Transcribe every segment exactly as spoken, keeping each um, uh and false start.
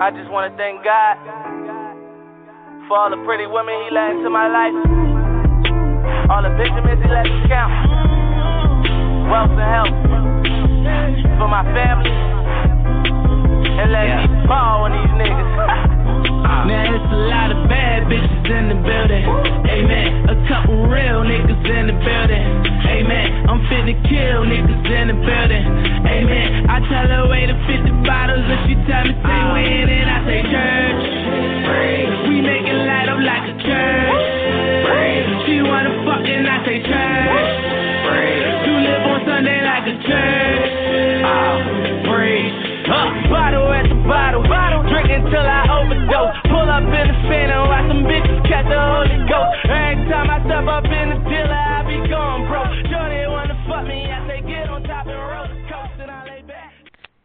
I just wanna thank God for all the pretty women He let into my life, all the Benjamins He let me count, wealth and health for my family, and let yeah. me ball on these niggas. Now it's a lot of bad bitches in the building. Amen. A couple real niggas in the building. Amen. I'm fit to kill niggas in the building. Amen. I tell her way to fifty bottles and she tell me say when and I say church. We make it light up like a church. She wanna fuck and I say church. You live on Sunday like a church. Praise. Uh, bottle at the bottle, bottle. Drink until I overdose. Pull up in the fan and watch some bitches catch the Holy Ghost. Every time I step up in the dealer, I be going broke. Shorty wanna fuck me, I say get on top and roll the coast and I lay back.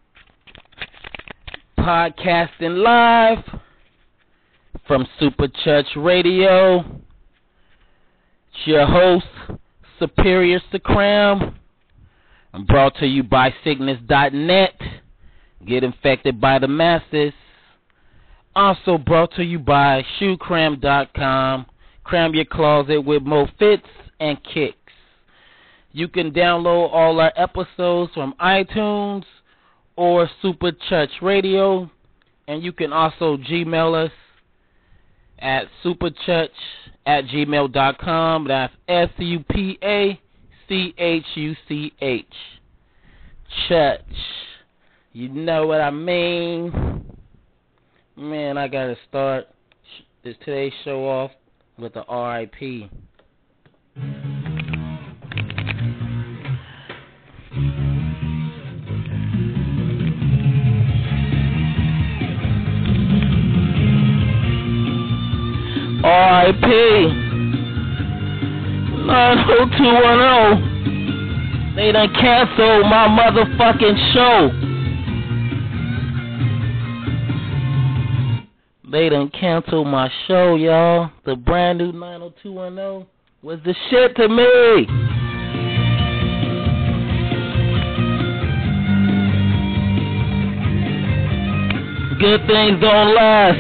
Podcasting live from Super Church Radio. It's your host, Superior Sakram. I'm brought to you by Cygnus dot net. Get infected by the masses. Also brought to you by Shoe Cram dot com. Cram your closet with more fits and kicks. You can download all our episodes from iTunes or Super Church Radio. And you can also Gmail us at superchurch at gmail dot com. That's S U P A C H U C H. Church. You know what I mean? Man, I gotta start this today's show off with the R I P R I P nine oh two one oh. They done canceled my motherfucking show. They done canceled my show, y'all. The brand new nine oh two one oh was the shit to me. Good things don't last.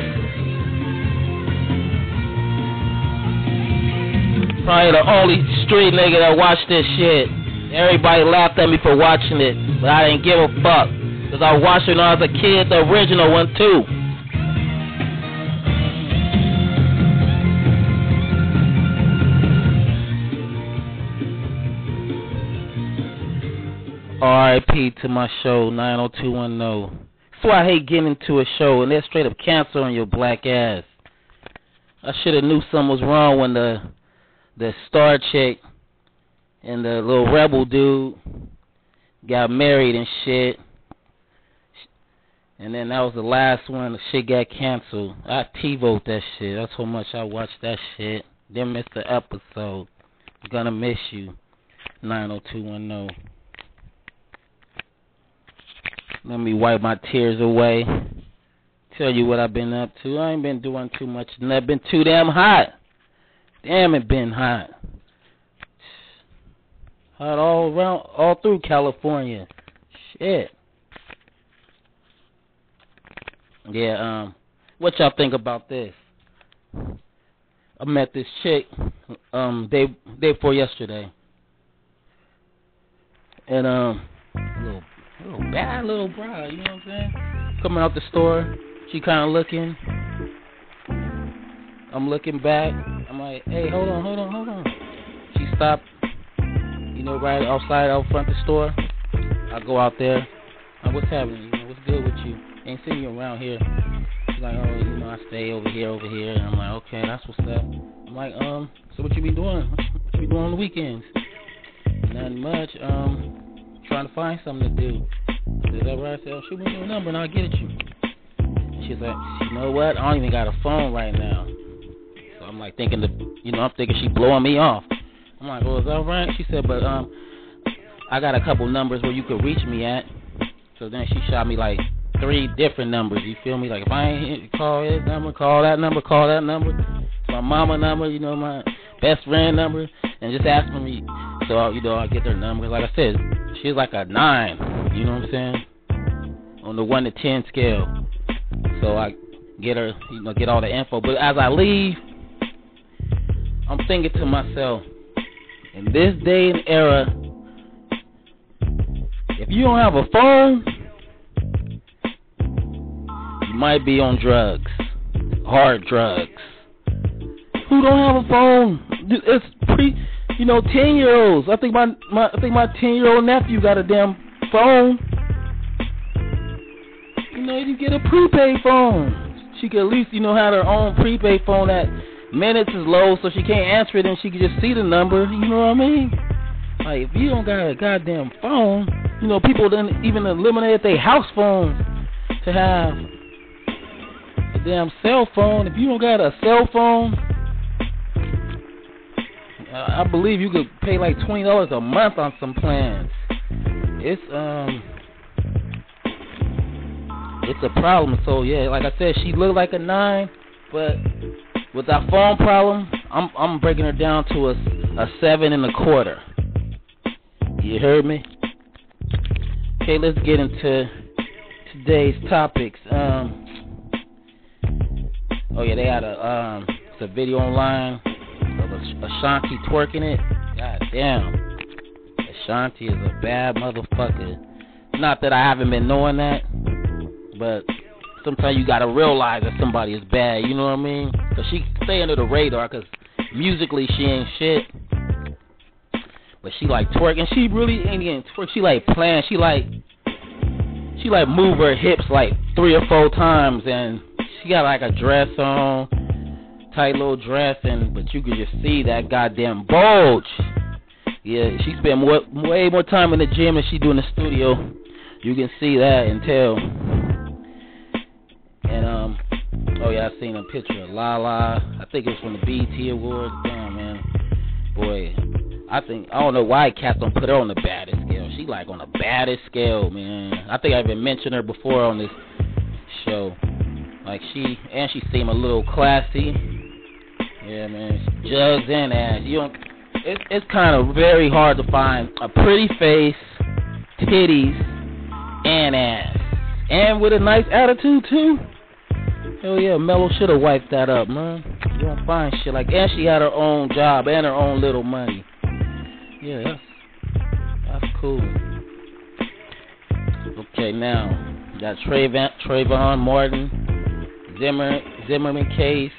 Probably the only street nigga that watched this shit. Everybody laughed at me for watching it, but I didn't give a fuck. Because I watched it when I was a kid, the original one too. R I P to my show, nine oh two one oh. That's why I hate getting into a show and they're straight up canceling your black ass. I should have knew something was wrong when the the star chick and the little rebel dude got married and shit. And then that was the last one. The shit got canceled. I T-vote that shit. That's how much I watched that shit. Didn't miss the episode. Gonna miss you, nine oh two one oh. Let me wipe my tears away. Tell you what I've been up to. I ain't been doing too much. And I've been too damn hot. Damn, it been hot. Hot all around, all through California. Shit. Yeah, um, what y'all think about this? I met this chick, um, day, day before yesterday. And, um, little Little bad little bride, you know what I'm saying? Coming out the store, she kind of looking. I'm looking back. I'm like, hey, hold on, hold on, hold on. She stopped, you know, right outside, out front of the store. I go out there. Like, what's happening? You know, what's good with you? Ain't seen you around here. She's like, oh, you know, I stay over here, over here. And I'm like, okay, that's what's up. I'm like, um, so what you be doing? What you, what you be doing on the weekends? Nothing much. Um. Trying to find something to do. Is that right? I said, oh, shoot me your number and I'll get it you. She's like, you know what? I don't even got a phone right now. So I'm like thinking, the, you know, I'm thinking she blowing me off. I'm like, well, is that right? She said, but um, I got a couple numbers where you could reach me at. So then she shot me like three different numbers. You feel me? Like if I ain't call this number, call that number, call that number. My mama number, you know, my best friend number, and just ask for me. So, you know, I get their numbers. Like I said, she's like a nine, you know what I'm saying? On the one to ten scale. So I get her, you know, get all the info. But as I leave, I'm thinking to myself, in this day and era, if you don't have a phone, you might be on drugs, hard drugs. Who don't have a phone? It's pre, you know, ten year olds. I think my, my I think my ten year old nephew got a damn phone. You know, you get a prepaid phone. She could at least, you know, have her own prepaid phone that minutes is low, so she can't answer it, and she can just see the number. You know what I mean? Like, if you don't got a goddamn phone, you know, people then even eliminated their house phones to have a damn cell phone. If you don't got a cell phone, I believe you could pay like twenty dollars a month on some plans. It's um, it's a problem. So yeah, like I said, she looked like a nine, but with that phone problem, I'm I'm breaking her down to a a seven and a quarter. You heard me? Okay, let's get into today's topics. Um, oh yeah, they had a um, it's a video online of Ashanti twerking it. God damn, Ashanti is a bad motherfucker. Not that I haven't been knowing that, but sometimes you gotta realize that somebody is bad. You know what I mean? Cause she stay under the radar, cause musically she ain't shit. But she like twerking. She really ain't getting twerk. She like playing. She like she like move her hips like three or four times, and she got like a dress on, tight little dress, and but you could just see that goddamn bulge. Yeah, she spend more, way more time in the gym than she do in the studio. You can see that and tell. And um, oh yeah, I seen a picture of Lala. I think it was from the B E T Awards. Damn man, boy. I think, I don't know why cats don't put her on the baddest scale. She like on the baddest scale, man. I think I even mentioned her before on this show. Like she, and she seemed a little classy. Yeah, man. She jugs and ass. You don't, it, it's kind of very hard to find a pretty face, titties, and ass. And with a nice attitude, too. Hell yeah, Mello should have wiped that up, man. You don't find shit like, and she had her own job and her own little money. Yeah, that's, that's cool. Okay, now, we got Trayvon, Trayvon Martin, Zimmer, Zimmerman case.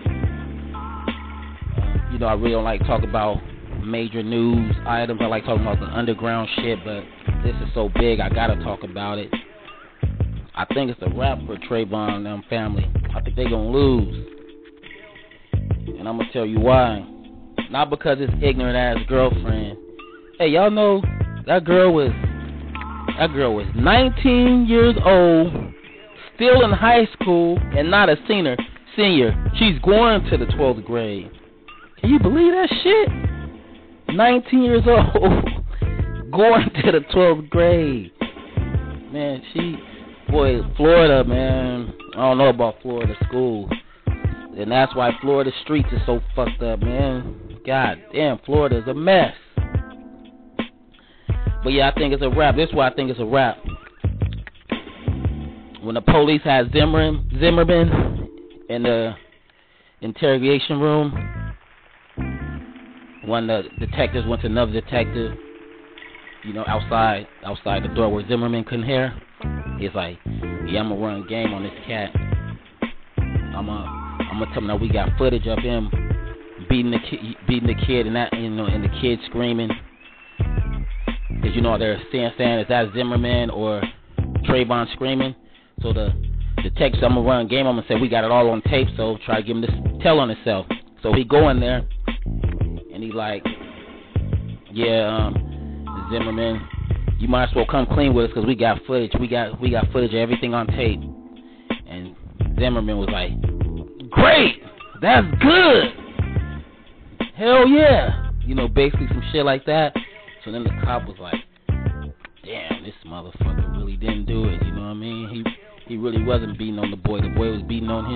Uh, you know, I really don't like talking about major news items. I like talking about the underground shit, but this is so big, I gotta talk about it. I think it's a wrap for Trayvon and them family. I think they gonna lose. And I'm gonna tell you why. Not because it's ignorant ass girlfriend. Hey, y'all know that girl was that girl was nineteen years old, still in high school, and not a senior. Senior. She's going to the twelfth grade. Can you believe that shit? nineteen years old, going to the twelfth grade. Man, she, boy, Florida, man. I don't know about Florida school. And that's why Florida streets is so fucked up, man. God damn, Florida is a mess. But yeah, I think it's a wrap. This is why I think it's a wrap. When the police had Zimmerman, Zimmerman in the interrogation room, one of the detectives went to another detective, you know, outside, outside the door where Zimmerman couldn't hear. He's like, yeah, I'm gonna run a game on this cat. I'm gonna, I'm gonna tell him that we got footage of him beating the kid, beating the kid, and that, you know, and the kid screaming. Cause you know they're saying, saying is that Zimmerman or Trayvon screaming. So the detective, I'm gonna run a game. I'm gonna say we got it all on tape. So try to give him this tell on himself. So he go in there and he like, yeah, um, Zimmerman, you might as well come clean with us because we got footage. We got we got footage of everything on tape. And Zimmerman was like, great, that's good. Hell yeah. You know, basically some shit like that. So then the cop was like, damn, this motherfucker really didn't do it. You know what I mean? He he really wasn't beating on the boy. The boy was beating on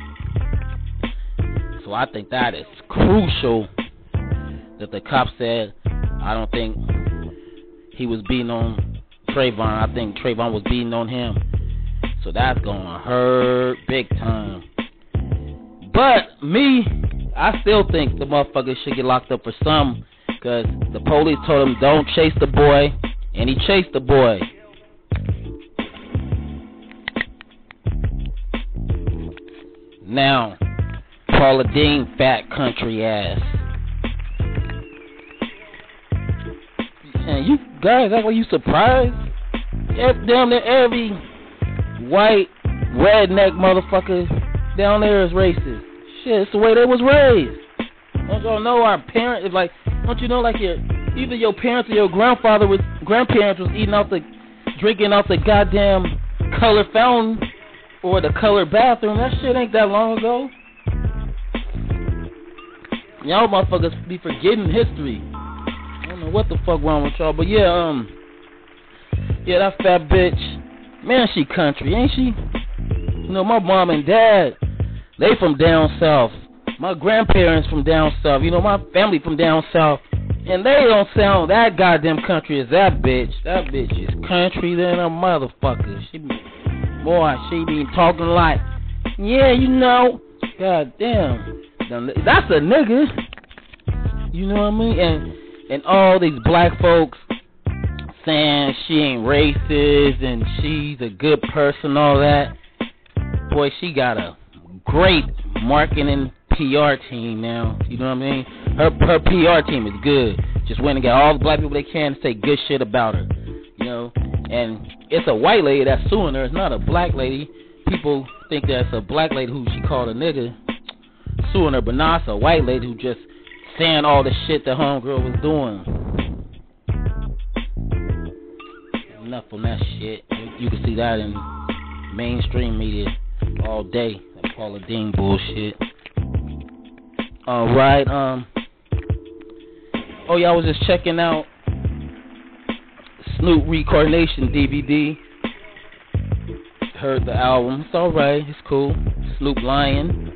him. So I think that is crucial that the cop said, I don't think he was beating on Trayvon. I think Trayvon was beating on him. So that's gonna hurt big time. But me, I still think the motherfucker should get locked up for something, because the police told him don't chase the boy, and he chased the boy. Now, Paula Deen, fat country ass. And you guys act like you surprised? Damn near every white redneck motherfucker down there is racist. Shit, it's the way they was raised. Don't y'all know our parents? Like, don't you know, like your either your parents or your grandfather was grandparents was eating out the, drinking out the goddamn color fountain or the color bathroom. That shit ain't that long ago. Y'all motherfuckers be forgetting history. I don't know what the fuck wrong with y'all, but yeah, um, yeah, that fat bitch, man, she country, ain't she? You know, my mom and dad, they from down south. My grandparents from down south. You know, my family from down south. And they don't sound that goddamn country as that bitch. That bitch is country than a motherfucker. She be, boy, she be talking like, yeah, you know, goddamn, that's a nigga. You know what I mean? And and all these black folks saying she ain't racist and she's a good person, all that. Boy, she got a great marketing P R team now. You know what I mean? Her her P R team is good. Just went and got all the black people they can to say good shit about her. You know? And it's a white lady that's suing her. It's not a black lady. People think that's a black lady who she called a nigga suing her, but nah, it's a white lady who just saying all the shit that homegirl was doing. Enough on that shit. You, you can see that in mainstream media all day. That Paula Deen bullshit. Alright, um oh yeah, I was just checking out Snoop Reincarnation D V D. Heard the album. It's alright, it's cool. Snoop lying.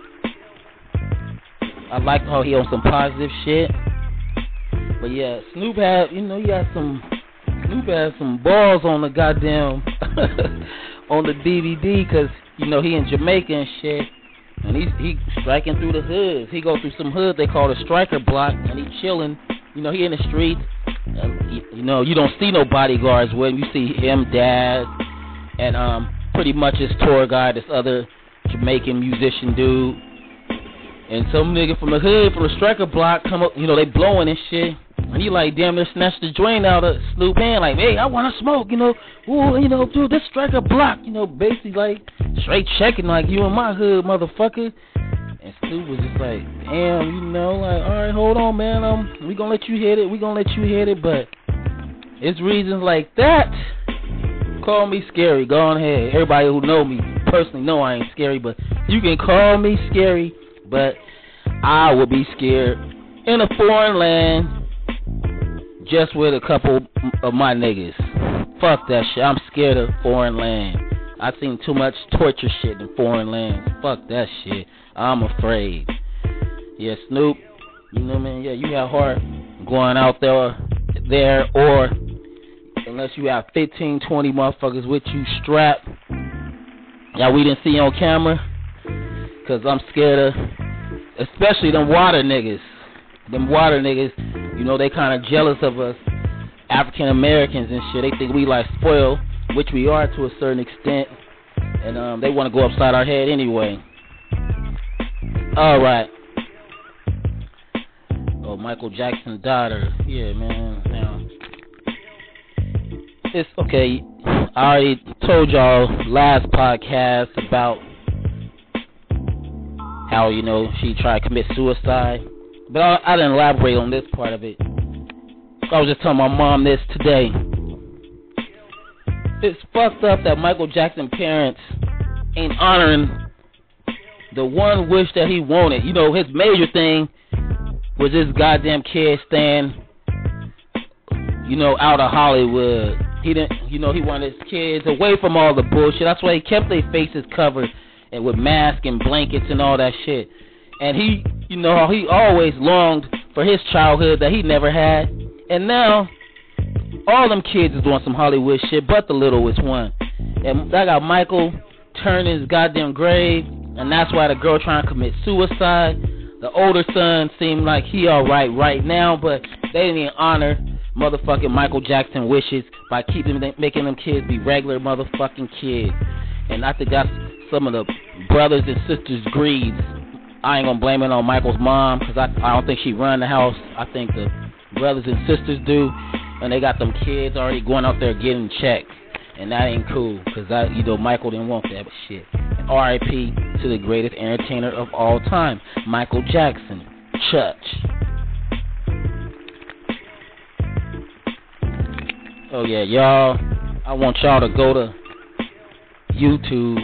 I like how he on some positive shit. But yeah, Snoop had, you know, he had some Snoop had some balls on the goddamn on the D V D, cause you know he in Jamaica and shit. And he he striking through the hoods. He go through some hood they call the striker block, and he chilling. You know, he in the streets. And you, you know, you don't see no bodyguards with him. You see him, Daz, and um, pretty much his tour guide, this other Jamaican musician dude. And some nigga from the hood, from the striker block, come up. You know, they blowing and shit. And he like damn near snatched the joint out of Snoop hand, like, hey, I want to smoke, you know. Ooh, you know, dude, this striker block, you know, basically like straight checking like you in my hood, motherfucker. And Snoop was just like, damn, you know, like, all right, hold on, man, um, we gonna let you hit it, we gonna let you hit it, but it's reasons like that. Call me scary, go on ahead. Everybody who know me personally know I ain't scary, but you can call me scary, but I will be scared in a foreign land. Just with a couple of my niggas. Fuck that shit. I'm scared of foreign land. I've seen too much torture shit in foreign lands. Fuck that shit. I'm afraid. Yeah, Snoop, you know what I mean? Yeah, you have heart going out there, there, or unless you have fifteen, twenty motherfuckers with you strapped. Yeah, we didn't see you on camera. Because I'm scared of, especially them water niggas. Them water niggas, you know, they kind of jealous of us African Americans and shit. They think we like spoiled, which we are to a certain extent, and um, they want to go upside our head anyway. All right. Oh, Michael Jackson's daughter. Yeah, man. Now, it's okay. I already told y'all last podcast about how, you know, she tried to commit suicide. But I, I didn't elaborate on this part of it. I was just telling my mom this today. It's fucked up that Michael Jackson's parents ain't honoring the one wish that he wanted. You know, his major thing was this goddamn kid staying, you know, out of Hollywood. He didn't, you know, he wanted his kids away from all the bullshit. That's why he kept their faces covered and with masks and blankets and all that shit. And he, you know, he always longed for his childhood that he never had. And now, all them kids is doing some Hollywood shit, but the littlest one. And that got Michael turning his goddamn grave, and that's why the girl trying to commit suicide. The older son seemed like he alright right now, but they didn't even honor motherfucking Michael Jackson wishes by keeping them, making them kids be regular motherfucking kids. And I think that's some of the brothers and sisters' greeds. I ain't gonna blame it on Michael's mom, because I, I don't think she run the house. I think the brothers and sisters do, and they got them kids already going out there getting checks, and that ain't cool, because I, you know, Michael didn't want that, but shit. R I P to the greatest entertainer of all time, Michael Jackson. Church. Oh yeah, y'all, I want y'all to go to YouTube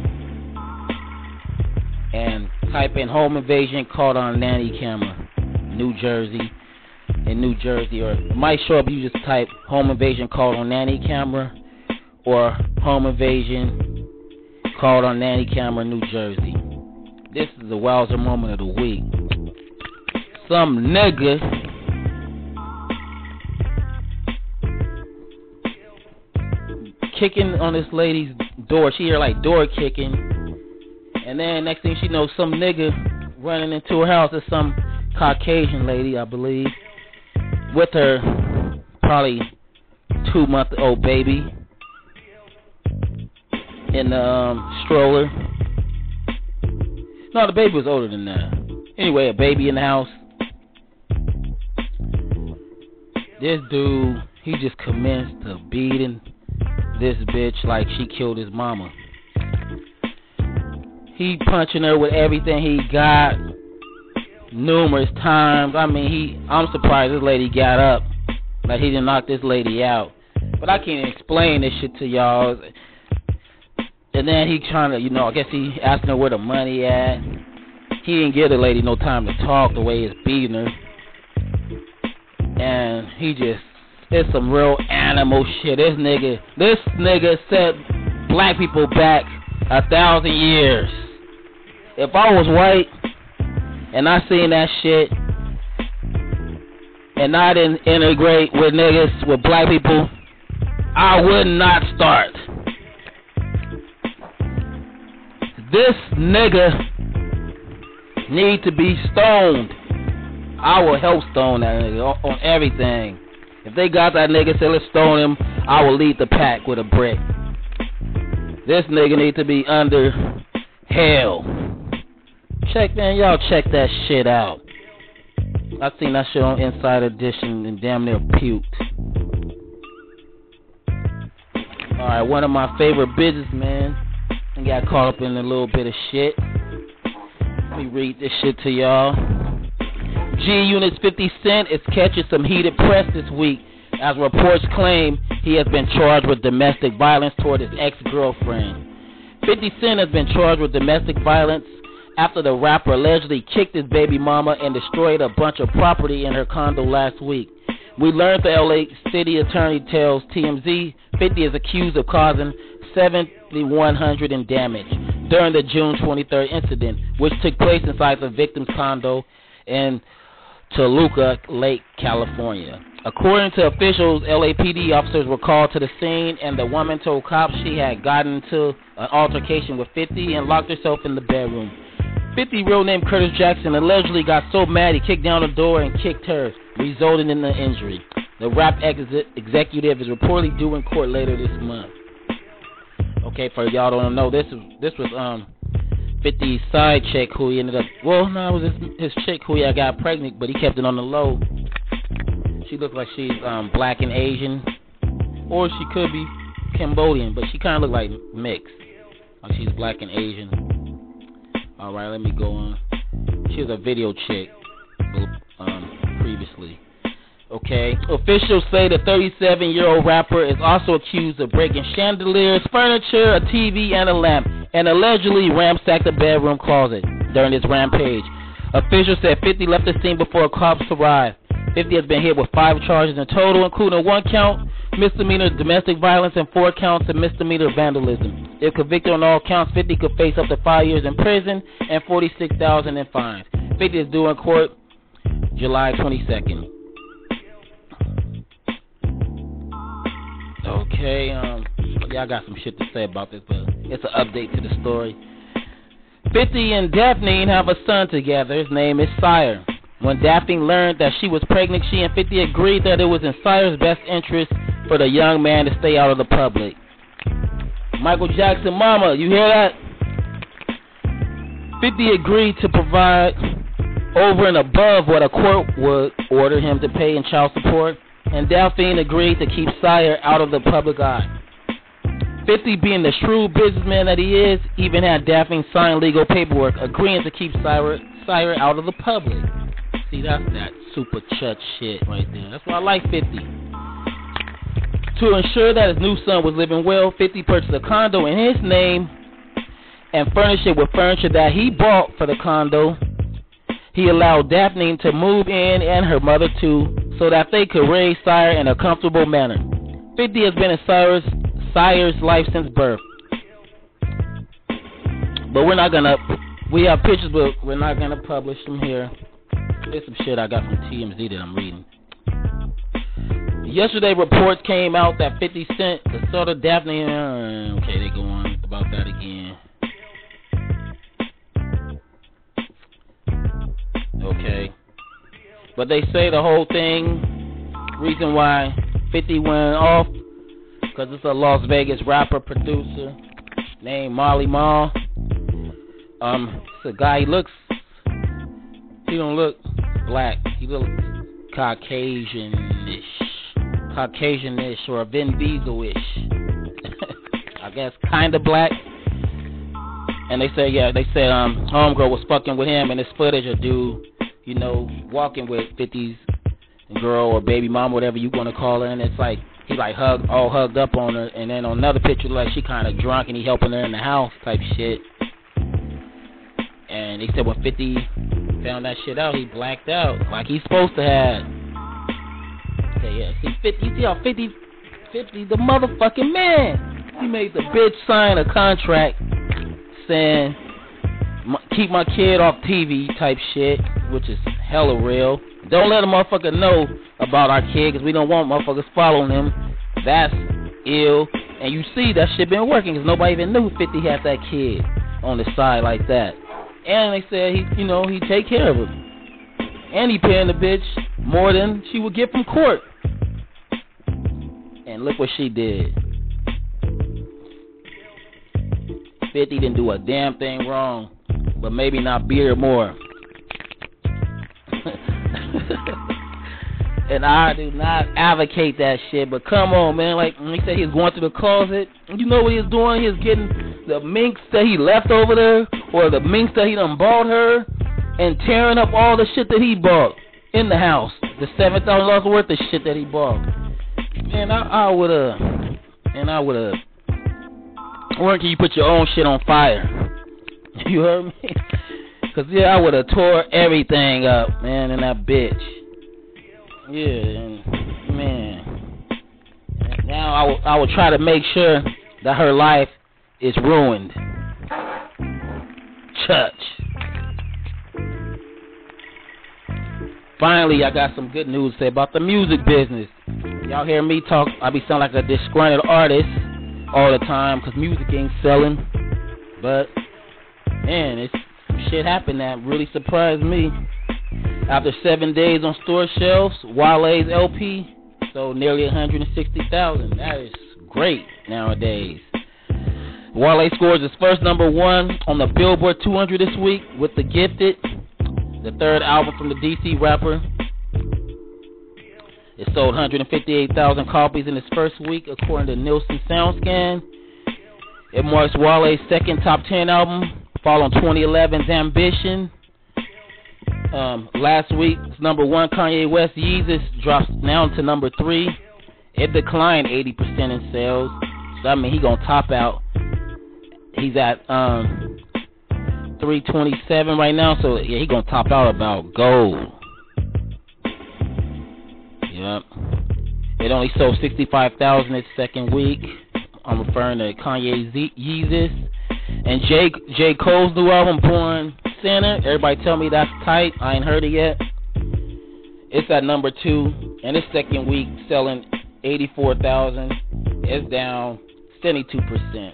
and type in home invasion caught on nanny camera, New Jersey, in New Jersey, or it might show up. You just type home invasion caught on nanny camera, or home invasion called on nanny camera, New Jersey. This is the Wowzer moment of the week. Some nigga kicking on this lady's door. She hear like door kicking, and then next thing she knows, some nigga running into her house. It's some Caucasian lady, I believe, with her probably two month old baby in the um, stroller. No, the baby was older than that. Anyway, a baby in the house. This dude, he just commenced to beating this bitch like she killed his mama. He punching her with everything he got numerous times. I mean, he. I'm surprised this lady got up. Like, he didn't knock this lady out. But I can't explain this shit to y'all. And then he trying to, you know, I guess he asking her where the money at. He didn't give the lady no time to talk the way he's beating her. And he just, it's some real animal shit. This nigga, this nigga set black people back a thousand years. If I was white and I seen that shit and I didn't integrate with niggas, with black people, I would not start. This nigga need to be stoned. I will help stone that nigga on, on everything. If they got that nigga, say let's stone him, I will lead the pack with a brick. This nigga need to be under hell. Check, man, y'all check that shit out. I seen that shit on Inside Edition and damn near puked. Alright, one of my favorite businessmen and got caught up in a little bit of shit. Let me read this shit to y'all. G-Unit's fifty Cent is catching some heated press this week as reports claim he has been charged with domestic violence toward his ex-girlfriend. fifty Cent has been charged with domestic violence after the rapper allegedly kicked his baby mama and destroyed a bunch of property in her condo last week. We learned the L A city attorney tells T M Z fifty is accused of causing seventy-one hundred in damage during the June twenty-third incident, which took place inside the victim's condo in Toluca Lake, California. According to officials, L A P D officers were called to the scene, and the woman told cops she had gotten into an altercation with fifty and locked herself in the bedroom. fifty, real name Curtis Jackson, allegedly got so mad he kicked down the door and kicked her, resulting in the injury. The rap ex- executive is reportedly due in court later this month. Okay, for y'all don't know, this was this was um fifty's side chick who he ended up. Well, no, it was his, his chick who he got pregnant, but he kept it on the low. She looked like she's um black and Asian, or she could be Cambodian, but she kind of looked like mixed, like she's black and Asian. All right, let me go on. She was a video chick um previously. Okay. Officials say the thirty-seven-year-old rapper is also accused of breaking chandeliers, furniture, a T V, and a lamp, and allegedly ransacked a bedroom closet during his rampage. Officials said fifty left the scene before cops arrived. fifty has been hit with five charges in total, including one count misdemeanor domestic violence and four counts of misdemeanor vandalism. If convicted on all counts, fifty could face up to five years in prison and forty-six thousand dollars in fines. fifty is due in court July twenty-second. Okay, um, Yeah, I got some shit to say about this, but it's an update to the story. fifty and Daphne have a son together. His name is Sire. When Daphne learned that she was pregnant, she and fifty agreed that it was in Sire's best interest for the young man to stay out of the public. Michael Jackson mama, you hear that? fifty agreed to provide over and above what a court would order him to pay in child support, and Daphne agreed to keep Sire out of the public eye. fifty, being the shrewd businessman that he is, even had Daphne sign legal paperwork agreeing to keep Sire, Sire out of the public. See, that's that super chutch shit right there. That's why I like fifty. To ensure that his new son was living well, fifty purchased a condo in his name and furnished it with furniture that he bought for the condo. He allowed Daphne to move in and her mother too, so that they could raise Sire in a comfortable manner. fifty has been in Sire's, Sire's life since birth. But we're not gonna, we have pictures, but we're not gonna publish them here. There's some shit I got from T M Z that I'm reading. Yesterday, reports came out that fifty Cent, the sort of Daphne, uh, okay, they go on about that again. Okay. But they say the whole thing, reason why fifty went off, because it's a Las Vegas rapper producer named Marley Marl. Um, it's a guy, he looks, he don't look black, he looks Caucasian-ish, Caucasian-ish, or Vin Diesel-ish. I guess kind of black. And they say, yeah, they said um, homegirl was fucking with him, and this footage of dude, you know, walking with fifty's girl or baby mama, whatever you want to call her, and it's like, he like hugged, all hugged up on her, and then on another picture, like she kind of drunk, and he helping her in the house type shit. And they said when fifty found that shit out, he blacked out, like he's supposed to have. Okay, yeah, see, fifty, you see how fifty, fifty, the motherfucking man, he made the bitch sign a contract saying, keep my kid off T V type shit, which is hella real. Don't let a motherfucker know about our kid, because we don't want motherfuckers following him. That's ill. And you see that shit been working, because nobody even knew fifty had that kid on the side like that. And they said, he, you know, he take care of him. And he paying the bitch more than she would get from court. And look what she did. fifty didn't do a damn thing wrong, but maybe not beat her more. And I do not advocate that shit, but come on, man. Like, when he said he was going to the closet, you know what he was doing? He was getting the minks that he left over there, or the minks that he done bought her, and tearing up all the shit that he bought in the house. The seven thousand dollars worth of shit that he bought. Man, I, I would have, and I would have, where can you put your own shit on fire? You heard me? Because, yeah, I would have tore everything up, man, in that bitch. Yeah, and, man. Now I will, I will try to make sure that her life is ruined. Church. Finally, I got some good news to say about the music business. Y'all hear me talk, I be sounding like a disgruntled artist all the time, because music ain't selling. But, man, it's shit happened that really surprised me. After seven days on store shelves, Wale's L P sold nearly one hundred sixty thousand. That is great nowadays. Wale scores his first number one on the Billboard two hundred this week with The Gifted, the third album from the D C rapper. It sold one hundred fifty-eight thousand copies in its first week, according to Nielsen SoundScan. It marks Wale's second top ten album, following twenty eleven's Ambition. Um, last week's number one, Kanye West Yeezus, drops down to number three. It declined eighty percent in sales. So, I mean, he gonna top out. He's at um, three twenty-seven right now. So, yeah, he gonna top out about gold. Yep. It only sold sixty-five thousand its second week. I'm referring to Kanye Z- Yeezus. And J. J. Cole's new album, Born Sinner. Everybody tell me that's tight. I ain't heard it yet. It's at number two. And its second week selling eighty-four thousand. It's down seventy-two percent.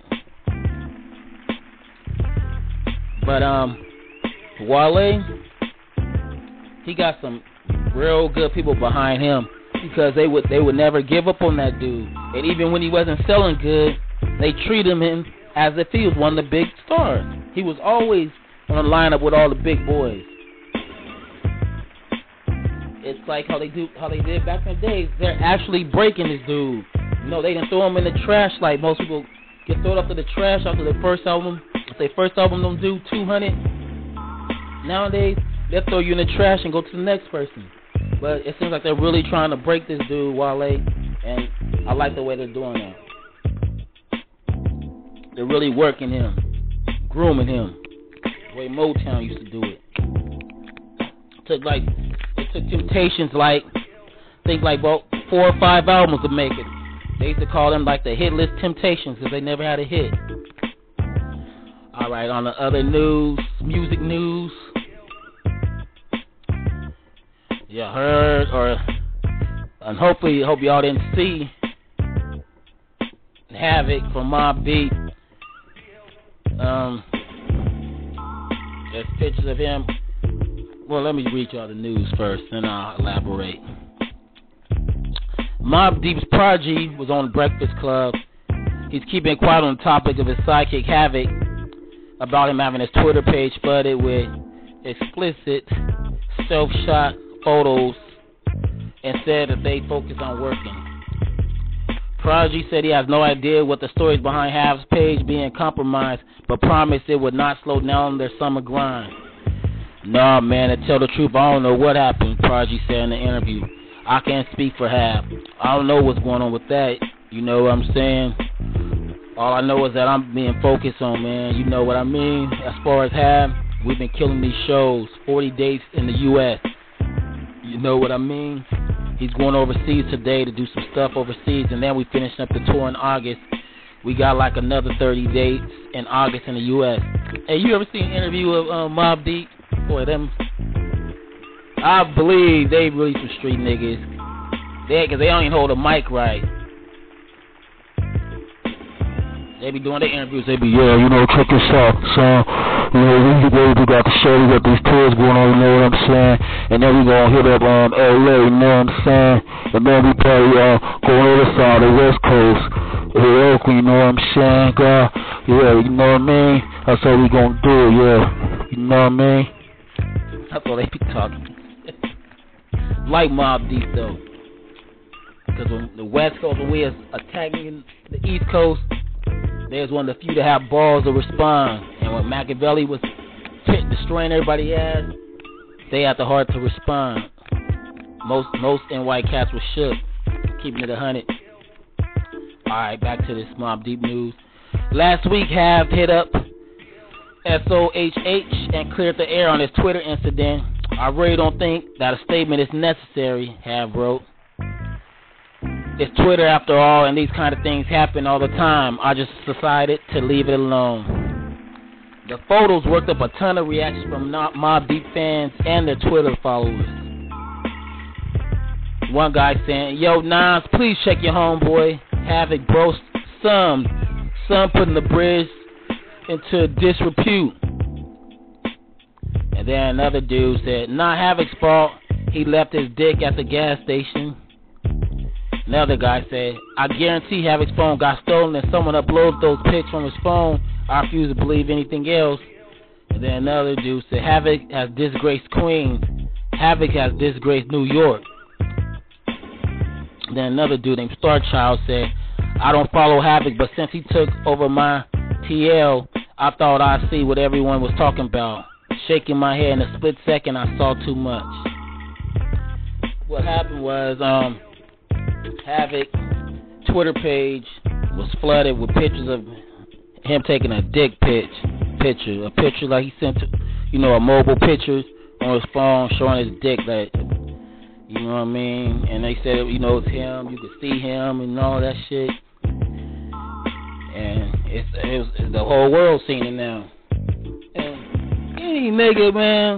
But um, Wale, he got some real good people behind him because they would they would never give up on that dude. And even when he wasn't selling good, they treated him as if he was one of the big stars. He was always on the lineup with all the big boys. It's like how they do, how they did back in the days. They're actually breaking this dude. You know, they didn't throw him in the trash like most people get thrown up to the trash after their first album. If their first album don't do two hundred, nowadays they'll throw you in the trash and go to the next person. But it seems like they're really trying to break this dude, Wale, and I like the way they're doing that. They're really working him, grooming him, the way Motown used to do it. It took like it took Temptations like I think like about four or five albums to make it. They used to call them like the hitless Temptations because they never had a hit. All right, on the other news, music news. You heard, or and hopefully, hope y'all didn't see Havoc from Mobb Deep. Um, there's pictures of him. Well, let me read y'all the news first, then I'll elaborate. Mobb Deep's prodigy was on Breakfast Club. He's keeping quiet on the topic of his sidekick Havoc, about him having his Twitter page flooded with explicit self-shot photos, and said that they focus on working. Prodigy said he has no idea what the story is behind Hav's page being compromised, but promised it would not slow down their summer grind. Nah, man, to tell the truth, I don't know what happened, Prodigy said in the interview. I can't speak for Hav. I don't know what's going on with that. You know what I'm saying? All I know is that I'm being focused on, man. You know what I mean? As far as Hav, we've been killing these shows, forty days in the U S You know what I mean? He's going overseas today to do some stuff overseas, and then we finishing up the tour in August. We got like another thirty dates in August in the U S Hey, you ever seen an interview of uh, Mobb Deep? Boy, them, I believe they really some street niggas. They, cause they don't even hold a mic right. They be doing their interviews. They be, yeah, you know, check this out, son. You know, we, we got the show, we got these tours going on, you know what I'm saying? And then we gonna hit up um, L A, you know what I'm saying? And then we probably uh, go on the other side of the West Coast, here Oakland, you know what I'm saying? God, yeah, you know what I mean? That's how we gonna do it, yeah. You know what I mean? That's all they be talking. Like Mobb Deep, though. Because when the West Coast, when we are attacking the East Coast, there's one of the few that have balls to respond. And when Machiavelli was destroying everybody ass, they had the heart to respond. Most most N Y cats were shook, keeping it a hundred. Alright, back to this Mobb Deep news. Last week, Hav hit up S O H H and cleared the air on his Twitter incident. I really don't think that a statement is necessary, Hav wrote. It's Twitter after all, and these kind of things happen all the time. I just decided to leave it alone. The photos worked up a ton of reactions from Mobb Deep fans and their Twitter followers. One guy saying, yo, Nas, please check your homeboy. Havoc, bro, some, some putting the bridge into disrepute. And then another dude said, not Havoc's fault. He left his dick at the gas station. Another guy said, I guarantee Havoc's phone got stolen and someone uploads those pics from his phone. I refuse to believe anything else. And then another dude said, Havoc has disgraced Queens. Havoc has disgraced New York. And then another dude named Starchild said, I don't follow Havoc, but since he took over my T L, I thought I'd see what everyone was talking about. Shaking my head in a split second, I saw too much. What happened was, um, Havoc Twitter page was flooded with pictures of him taking a dick pitch picture, a picture like he sent to, you know, a mobile picture on his phone showing his dick, that, you know what I mean? And they said, you know, it's him, you could see him and all that shit. And it's, it was, the whole world seen it now. And any nigga, man,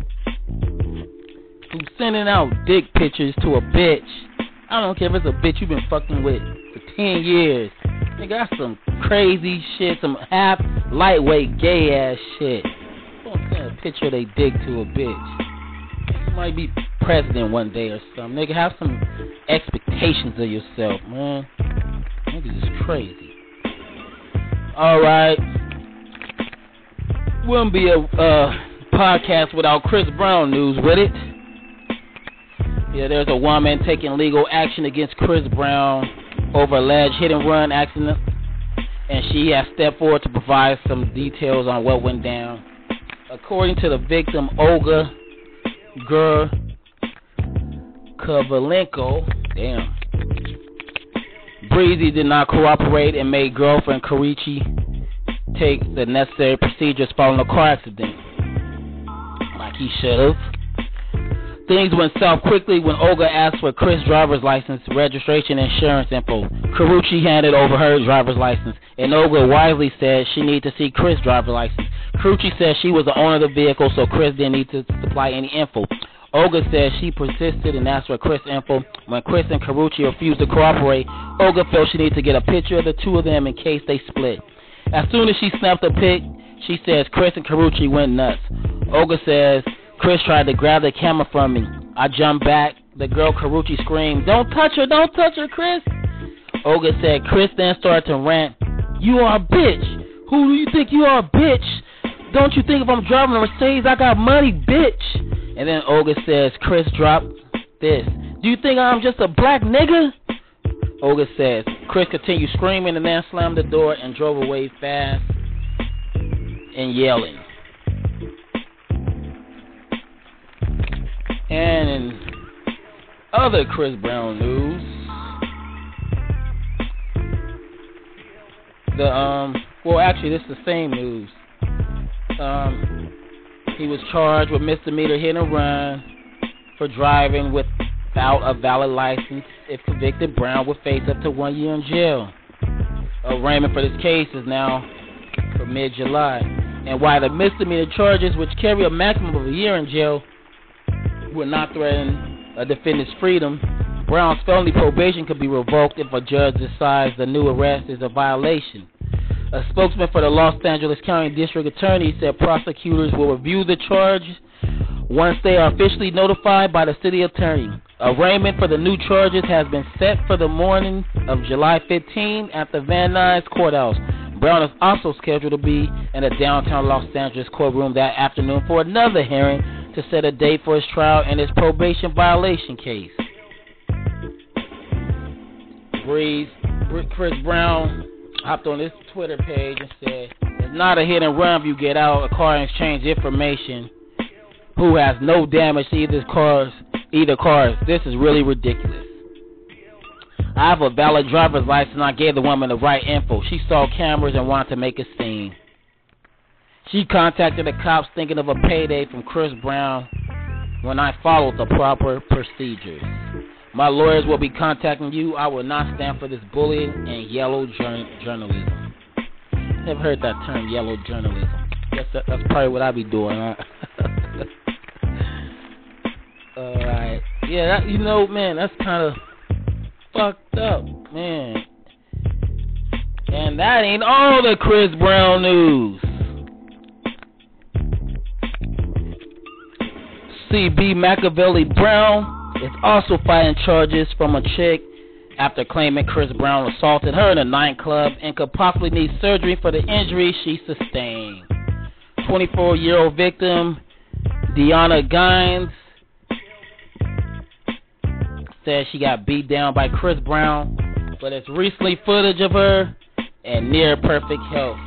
who's sending out dick pictures to a bitch, I don't care if it's a bitch you've been fucking with for ten years. They got some crazy shit, some half lightweight gay ass shit. Don't send a picture of they dick to a bitch. You might be president one day or something. Nigga, have some expectations of yourself, man. Niggas is crazy. Alright. Wouldn't be a uh, podcast without Chris Brown news, would it? Yeah, there's a woman taking legal action against Chris Brown over alleged hit-and-run accident, and she has stepped forward to provide some details on what went down. According to the victim, Olga Kovalenko, damn, Breezy did not cooperate and made girlfriend Karichi take the necessary procedures following a car accident, like he should have. Things went south quickly when Olga asked for Chris' driver's license, registration, and insurance info. Karuchi handed over her driver's license, and Olga wisely said she needed to see Chris' driver's license. Karuchi said she was the owner of the vehicle, so Chris didn't need to supply any info. Olga said she persisted and asked for Chris' info. When Chris and Karuchi refused to cooperate, Olga felt she needed to get a picture of the two of them in case they split. As soon as she snapped a pic, she says Chris and Karuchi went nuts. Olga says Chris tried to grab the camera from me. I jumped back. The girl Karuchi screamed, "Don't touch her, don't touch her, Chris." Olga said Chris then started to rant, "You are a bitch. Who do you think you are, bitch? Don't you think if I'm driving a Mercedes, I got money, bitch?" And then Olga says Chris dropped this. "Do you think I'm just a black nigga?" Olga says Chris continued screaming and then slammed the door and drove away fast and yelling. And in other Chris Brown news, the um, well, actually, this is the same news. Um, he was charged with misdemeanor hit and run for driving without a valid license. If convicted, Brown would face up to one year in jail. Arraignment for this case is now for mid-July. And while the misdemeanor charges, which carry a maximum of a year in jail, will not threaten a defendant's freedom, Brown's felony probation could be revoked if a judge decides the new arrest is a violation. A spokesman for the Los Angeles County District Attorney said prosecutors will review the charge once they are officially notified by the city attorney. Arraignment for the new charges has been set for the morning of July fifteenth at the Van Nuys Courthouse. Brown is also scheduled to be in a downtown Los Angeles courtroom that afternoon for another hearing to set a date for his trial in his probation violation case. Breeze, Chris Brown hopped on his Twitter page and said, "It's not a hit and run if you get out of a car and exchange information who has no damage to either cars, either cars. This is really ridiculous. I have a valid driver's license and I gave the woman the right info. She saw cameras and wanted to make a scene. She contacted the cops thinking of a payday from Chris Brown when I followed the proper procedures. My lawyers will be contacting you. I will not stand for this bullying and yellow jour- journalism." Never heard that term, yellow journalism. Guess that, that's probably what I be doing, huh? Alright. Yeah, that, you know, man, that's kind of fucked up, man. And that ain't all the Chris Brown news. C B Machiavelli Brown is also fighting charges from a chick after claiming Chris Brown assaulted her in a nightclub and could possibly need surgery for the injury she sustained. twenty-four-year-old victim Deanna Gines said she got beat down by Chris Brown, but it's recently footage of her in near perfect health.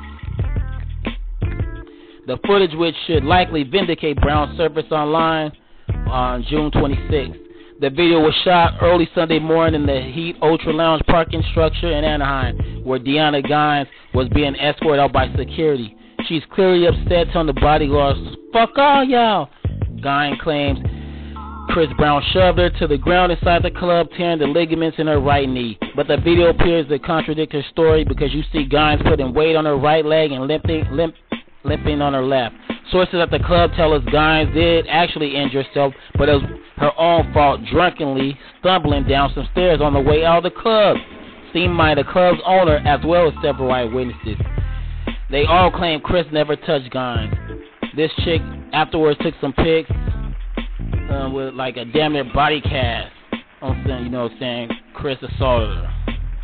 The footage, which should likely vindicate Brown's surface online on June twenty-sixth. The video was shot early Sunday morning in the Heat Ultra Lounge parking structure in Anaheim, where Deanna Gines was being escorted out by security. She's clearly upset, telling the bodyguards, "Fuck all y'all." Gines claims Chris Brown shoved her to the ground inside the club, tearing the ligaments in her right knee. But the video appears to contradict her story because you see Gines putting weight on her right leg and limping, limp, limping on her left. Sources at the club tell us Gines did actually injure herself, but it was her own fault, drunkenly stumbling down some stairs on the way out of the club. seen by the club's owner as well as several eyewitnesses. They all claim Chris never touched Gines. This chick afterwards took some pics uh, with like a damn near body cast on saying, you know, saying Chris assaulted her.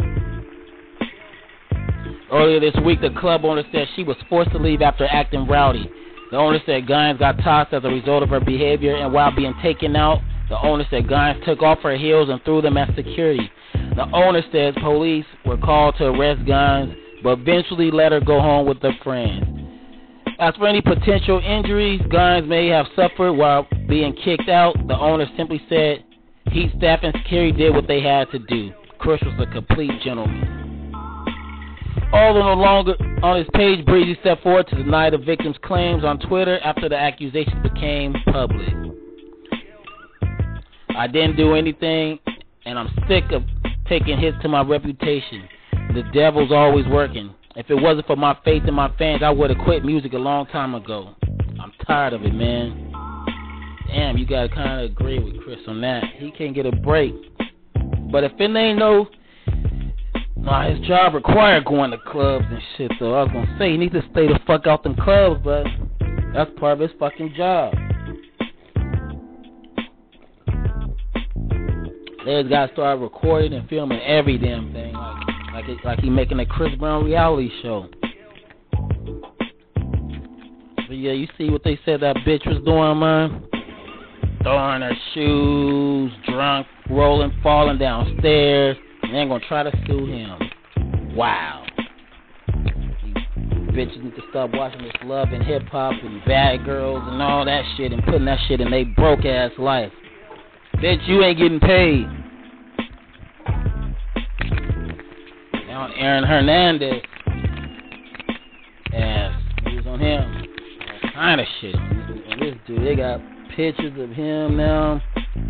Earlier this week, the club owner said she was forced to leave after acting rowdy. The owner said Gines got tossed as a result of her behavior, and while being taken out, the owner said Gines took off her heels and threw them at security. The owner says police were called to arrest Gines, but eventually let her go home with her friends. As for any potential injuries Gines may have suffered while being kicked out, the owner simply said Heat staff and security did what they had to do. Chris was a complete gentleman. Although no longer on his page, Breezy stepped forward to deny the victim's claims on Twitter after the accusations became public. I didn't do anything, and I'm sick of taking hits to my reputation. The devil's always working. If it wasn't for my faith in my fans, I would have quit music a long time ago. I'm tired of it, man. Damn, you gotta kind of agree with Chris on that. He can't get a break. But if it ain't no, nah, his job required going to clubs and shit, so I was gonna say he needs to stay the fuck out them clubs, but that's part of his fucking job. They just gotta start recording and filming every damn thing, like like it, like he making a Chris Brown reality show. But yeah, you see what they said that bitch was doing, man? Throwing her shoes, drunk, rolling, falling downstairs. And they're gonna try to sue him. Wow. These bitches need to stop watching this love and hip hop and Bad Girls and all that shit and putting that shit in their broke ass life. Bitch, you ain't getting paid. Now Aaron Hernandez, ass, news on him. All kind of shit. And this dude, they got pictures of him now.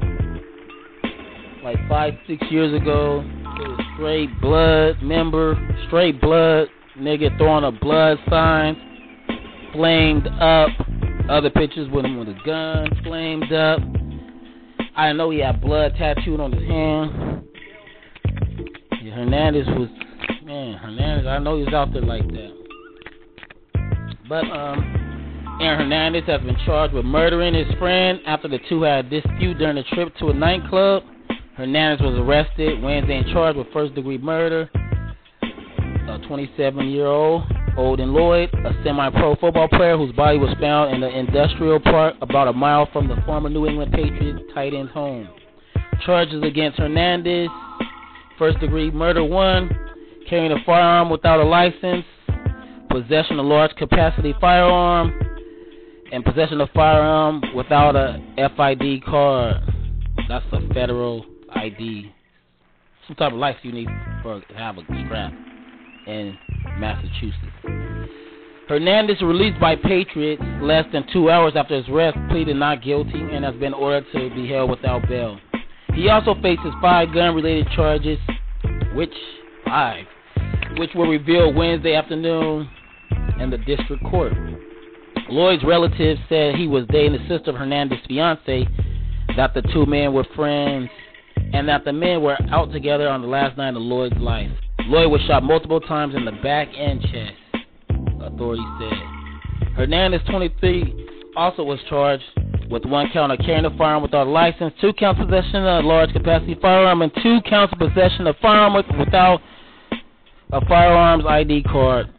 Like five, six years ago, it was straight blood member, straight blood nigga throwing a blood sign, flamed up. Other pictures with him with a gun, flamed up. I know he had blood tattooed on his hand. Yeah, Hernandez was, man, Hernandez, I know he was out there like that. But, um, Aaron Hernandez has been charged with murdering his friend after the two had a dispute during a trip to a nightclub. Hernandez was arrested Wednesday and charged with first-degree murder. A twenty-seven-year-old Odin Lloyd, a semi-pro football player whose body was found in the industrial park about a mile from the former New England Patriots tight end's home. Charges against Hernandez: first-degree murder one, carrying a firearm without a license, possession of large-capacity firearm, and possession of firearm without a F I D card. That's a federal I D. Some type of license you need for to have a strap in Massachusetts. Hernandez, released by Patriots less than two hours after his arrest, pleaded not guilty and has been ordered to be held without bail. He also faces five gun-related charges, which five, which were revealed Wednesday afternoon in the district court. Lloyd's relatives said he was dating the sister of Hernandez's fiance, that the two men were friends, and that the men were out together on the last night of Lloyd's life. Lloyd was shot multiple times in the back and chest, authorities said. Hernandez, twenty-three, also was charged with one count of carrying a firearm without a license, two counts of possession of a large-capacity firearm, and two counts of possession of a firearm without a firearms I D card.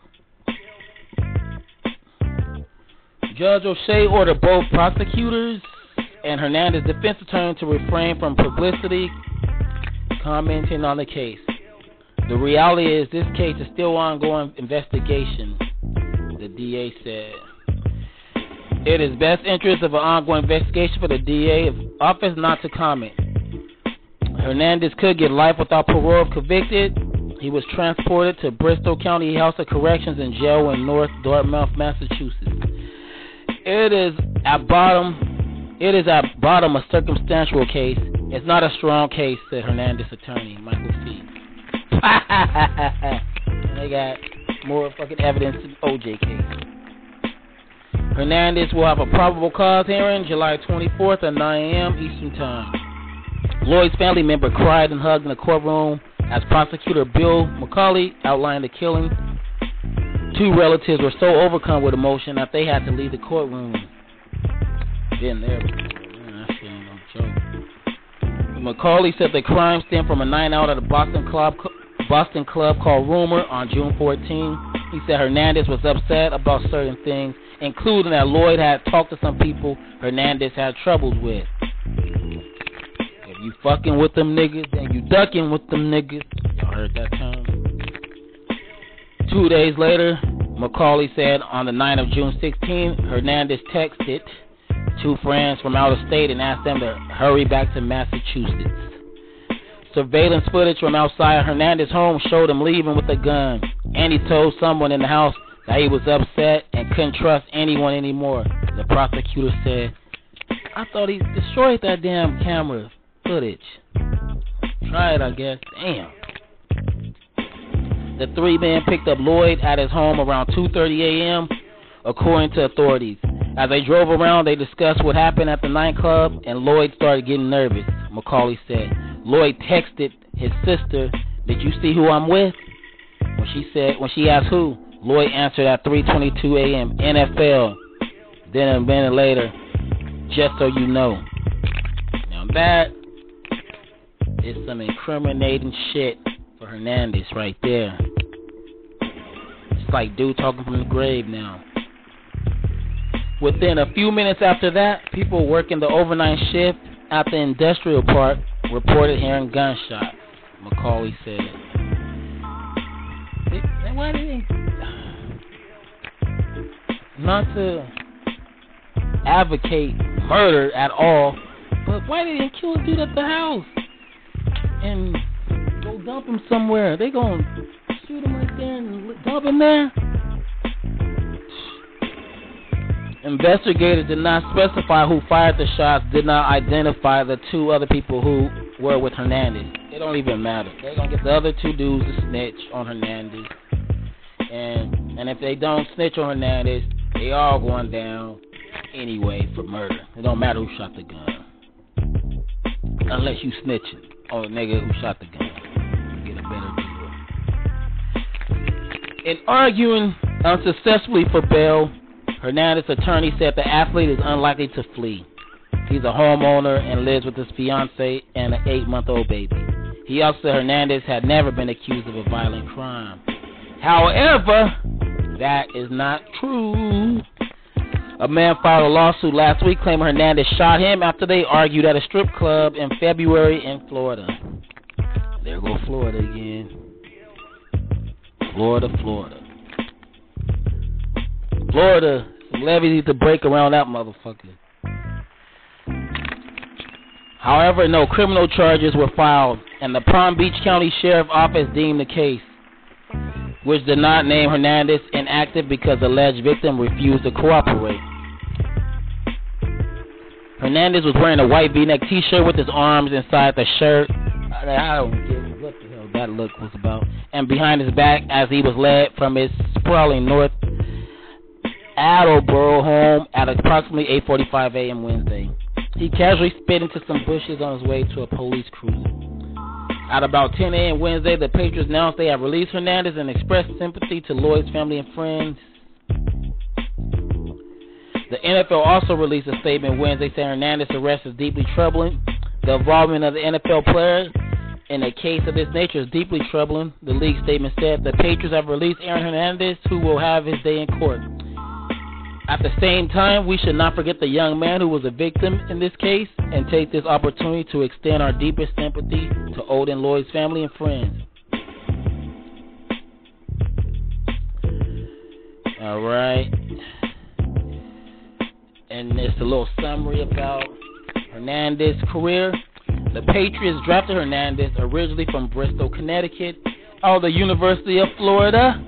Judge O'Shea ordered both prosecutors and Hernandez's defense attorney to refrain from publicity commenting on the case. The reality is this case is still ongoing investigation, the D A said. It is best interest of an ongoing investigation for the D A office not to comment. Hernandez could get life without parole if convicted. He was transported to Bristol County House of Corrections and jail in North Dartmouth, Massachusetts. It is at bottom, it is at bottom a circumstantial case. It's not a strong case, said Hernandez's attorney, Michael Fee. They got more fucking evidence than the O J case. Hernandez will have a probable cause hearing July twenty-fourth at nine a.m. Eastern Time. Lloyd's family member cried and hugged in the courtroom As prosecutor Bill McCauley outlined the killing, two relatives were so overcome with emotion that they had to leave the courtroom. Been there before. Man, that shit ain't no joke. McCauley said the crime stemmed from a night out at a Boston club, Boston club called Rumor on June fourteenth. He said Hernandez was upset about certain things, including that Lloyd had talked to some people Hernandez had troubles with. If you fucking with them niggas, then you ducking with them niggas. Y'all heard that term? Two days later, McCauley said on the night of June sixteenth, Hernandez texted two friends from out of state and asked them to hurry back to Massachusetts. Surveillance footage from outside Hernandez's home showed him leaving with a gun, and he told someone in the house that he was upset and couldn't trust anyone anymore. The prosecutor said, I thought he destroyed that damn camera footage. Try it, I guess. Damn. The three men picked up Lloyd at his home around two thirty a.m., according to authorities. As they drove around, they discussed what happened at the nightclub, and Lloyd started getting nervous. McCauley said, Lloyd texted his sister, did you see who I'm with? When she said, when she asked who, Lloyd answered at three twenty-two a.m., N F L. Then a minute later, just so you know. Now that is some incriminating shit for Hernandez right there. It's like dude talking from the grave now. Within a few minutes after that, people working the overnight shift at the industrial park reported hearing gunshots, McCauley said. They, why did they... Not to advocate murder at all, but why did they kill a dude at the house and go dump him somewhere? They gonna shoot him right there and dump him there? Investigators did not specify who fired the shots, did not identify the two other people who were with Hernandez. It don't even matter. They're going to get the other two dudes to snitch on Hernandez. And and if they don't snitch on Hernandez, they all going down anyway for murder. It don't matter who shot the gun. Unless you snitching on the nigga who shot the gun. You get a better deal. In arguing unsuccessfully for bail, Hernandez's attorney said the athlete is unlikely to flee. He's a homeowner and lives with his fiancée and an eight-month-old baby. He also said Hernandez had never been accused of a violent crime. However, that is not true. A man filed a lawsuit last week claiming Hernandez shot him after they argued at a strip club in February in Florida. There go Florida again. Florida, Florida. Florida, some levees need to break around that motherfucker. However, no criminal charges were filed, and the Palm Beach County Sheriff's Office deemed the case, which did not name Hernandez, inactive because the alleged victim refused to cooperate. Hernandez was wearing a white V-neck T-shirt with his arms inside the shirt. I don't get what the hell that look was about. And behind his back as he was led from his sprawling North Attleboro home at approximately eight forty-five a.m. Wednesday. He casually spit into some bushes on his way to a police cruiser. At about ten a.m. Wednesday, the Patriots announced they have released Hernandez and expressed sympathy to Lloyd's family and friends. The N F L also released a statement Wednesday saying Hernandez's arrest is deeply troubling. The involvement of the N F L player in a case of this nature is deeply troubling. The league statement said the Patriots have released Aaron Hernandez, who will have his day in court. At the same time, we should not forget the young man who was a victim in this case and take this opportunity to extend our deepest sympathy to Odin Lloyd's family and friends. All right. And it's a little summary about Hernandez's career. The Patriots drafted Hernandez originally from Bristol, Connecticut, out of the University of Florida.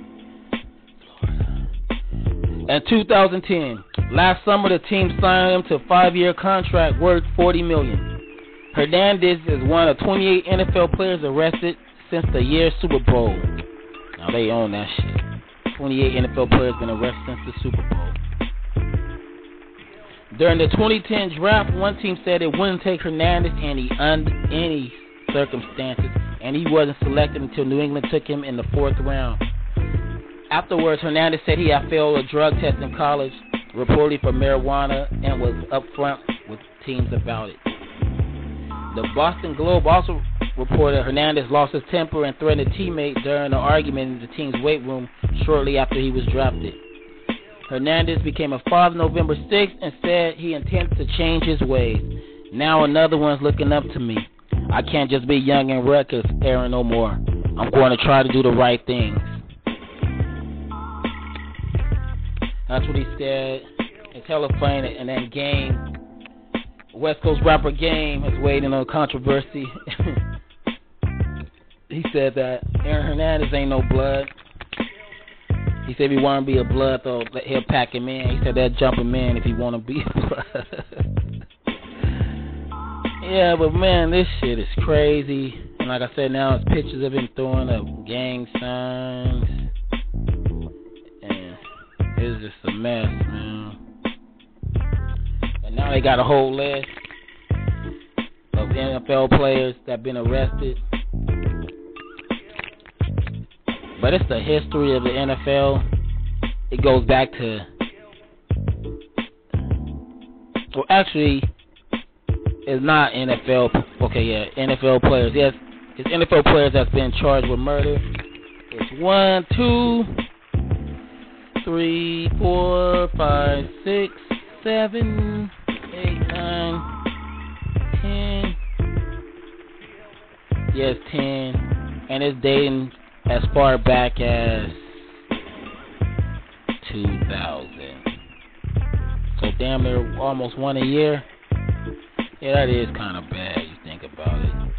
In two thousand ten, last summer the team signed him to a five-year contract worth forty million dollars. Hernandez is one of twenty-eight N F L players arrested since the year's Super Bowl. Now they own that shit. twenty-eight N F L players been arrested since the Super Bowl. During the twenty ten draft, one team said it wouldn't take Hernandez any under any circumstances and he wasn't selected until New England took him in the fourth round. Afterwards, Hernandez said he had failed a drug test in college, reportedly for marijuana, and was upfront with teams about it. The Boston Globe also reported Hernandez lost his temper and threatened a teammate during an argument in the team's weight room shortly after he was drafted. Hernandez became a father November sixth and said he intends to change his ways. Now another one's looking up to me. I can't just be young and reckless, Aaron, no more. I'm going to try to do the right things. That's what he said. It's hella funny. And then Game, West Coast rapper Game, is waiting on controversy. He said that Aaron Hernandez ain't no blood. He said if he want to be a blood, though, he'll pack him in. He said that jump him in if he want to be a blood. Yeah, but man, this shit is crazy. And like I said, now it's pictures of him throwing up gang signs. And it's just a mess, man. And now they got a whole list of N F L players that have been arrested. But it's the history of the N F L. It goes back to... Well, actually... It's not N F L. Okay, yeah, N F L players. Yes, it's N F L players that's been charged with murder. It's one, two, three, four, five, six, seven, eight, nine, ten. Yes, ten, and it's dating as far back as two thousand. So damn near almost one a year. Yeah, that is kind of bad, you think about it.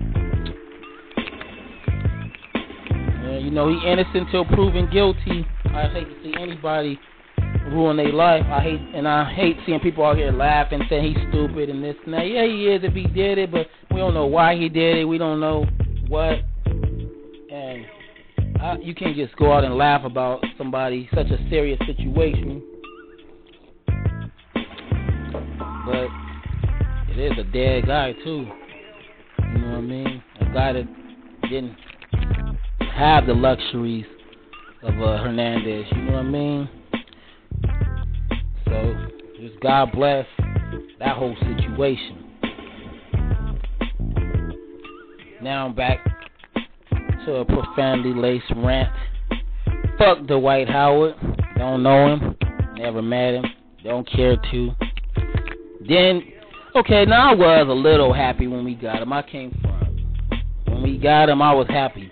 Yeah, you know, he innocent until proven guilty. I hate to see anybody ruin their life. I hate, and I hate seeing people out here laughing, saying he's stupid and this and that. Yeah, he is if he did it, but we don't know why he did it. We don't know what. And I, you can't just go out and laugh about somebody, such a serious situation. But it is a dead guy too. You know what I mean? A guy that didn't have the luxuries of uh, Hernandez. You know what I mean? So just God bless that whole situation. Now I'm back to a profanity laced rant. Fuck Dwight Howard. Don't know him. Never met him. Don't care to. Then Okay, now I was a little happy when we got him. I came from. When we got him, I was happy.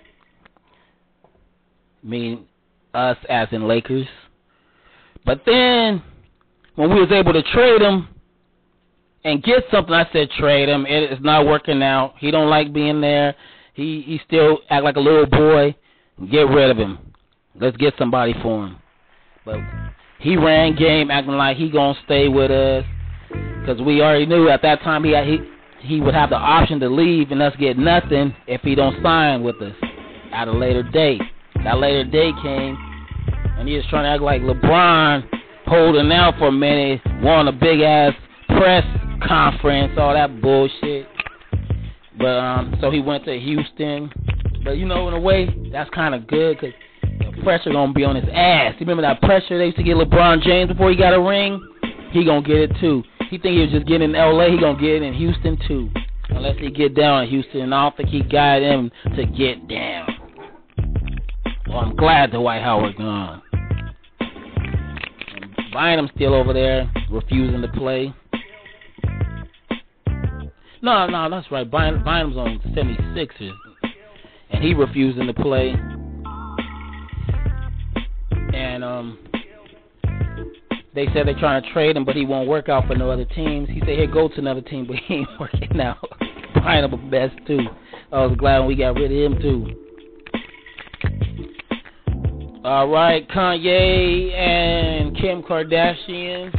I mean, us as in Lakers. But then, when we was able to trade him and get something, I said trade him. It, it's not working out. He don't like being there. He he still act like a little boy. Get rid of him. Let's get somebody for him. But he ran game acting like he gonna stay with us. Because we already knew at that time he, had, he he would have the option to leave and us get nothing if he don't sign with us at a later date. That later date came, and he was trying to act like LeBron, holding out for a minute, wanting a big-ass press conference, all that bullshit. But um, so he went to Houston. But, you know, in a way, that's kind of good because the pressure going to be on his ass. You remember that pressure they used to get LeBron James before he got a ring? He going to get it, too. He think he was just getting in L A, he gonna get it in Houston too. Unless he get down in Houston, and I don't think he got him to get down. Well, I'm glad Dwight Howard gone. And Bynum's still over there, refusing to play. No, no, that's right. Bynum, Bynum's on seventy-sixers, and he refusing to play. And um. They said they're trying to trade him, but he won't work out for no other teams. He said he'll go to another team, but he ain't working out. Buying him a best, too. I was glad when we got rid of him, too. All right, Kanye and Kim Kardashian.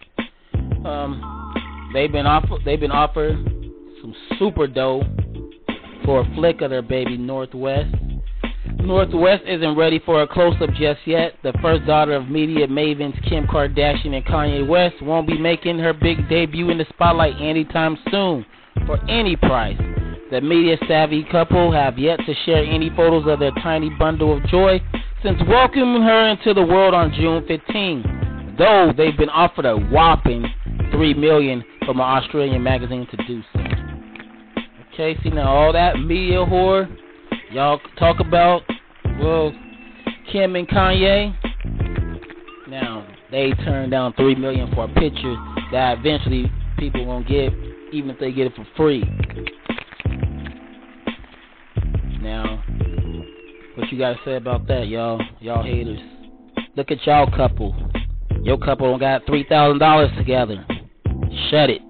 Um, they've been offered, they've been offered some super dough for a flick of their baby Northwest. Northwest isn't ready for a close-up just yet. The first daughter of media mavens Kim Kardashian and Kanye West won't be making her big debut in the spotlight anytime soon for any price. The media-savvy couple have yet to share any photos of their tiny bundle of joy since welcoming her into the world on June fifteenth, though they've been offered a whopping three million dollars from an Australian magazine to do so. Okay, see now all that media whore y'all talk about, well, Kim and Kanye, now they turned down three million dollars for a picture that eventually people won't get, even if they get it for free. Now, what you gotta say about that, y'all? Y'all haters. Look at y'all couple. Your couple don't got three thousand dollars together. Shut it.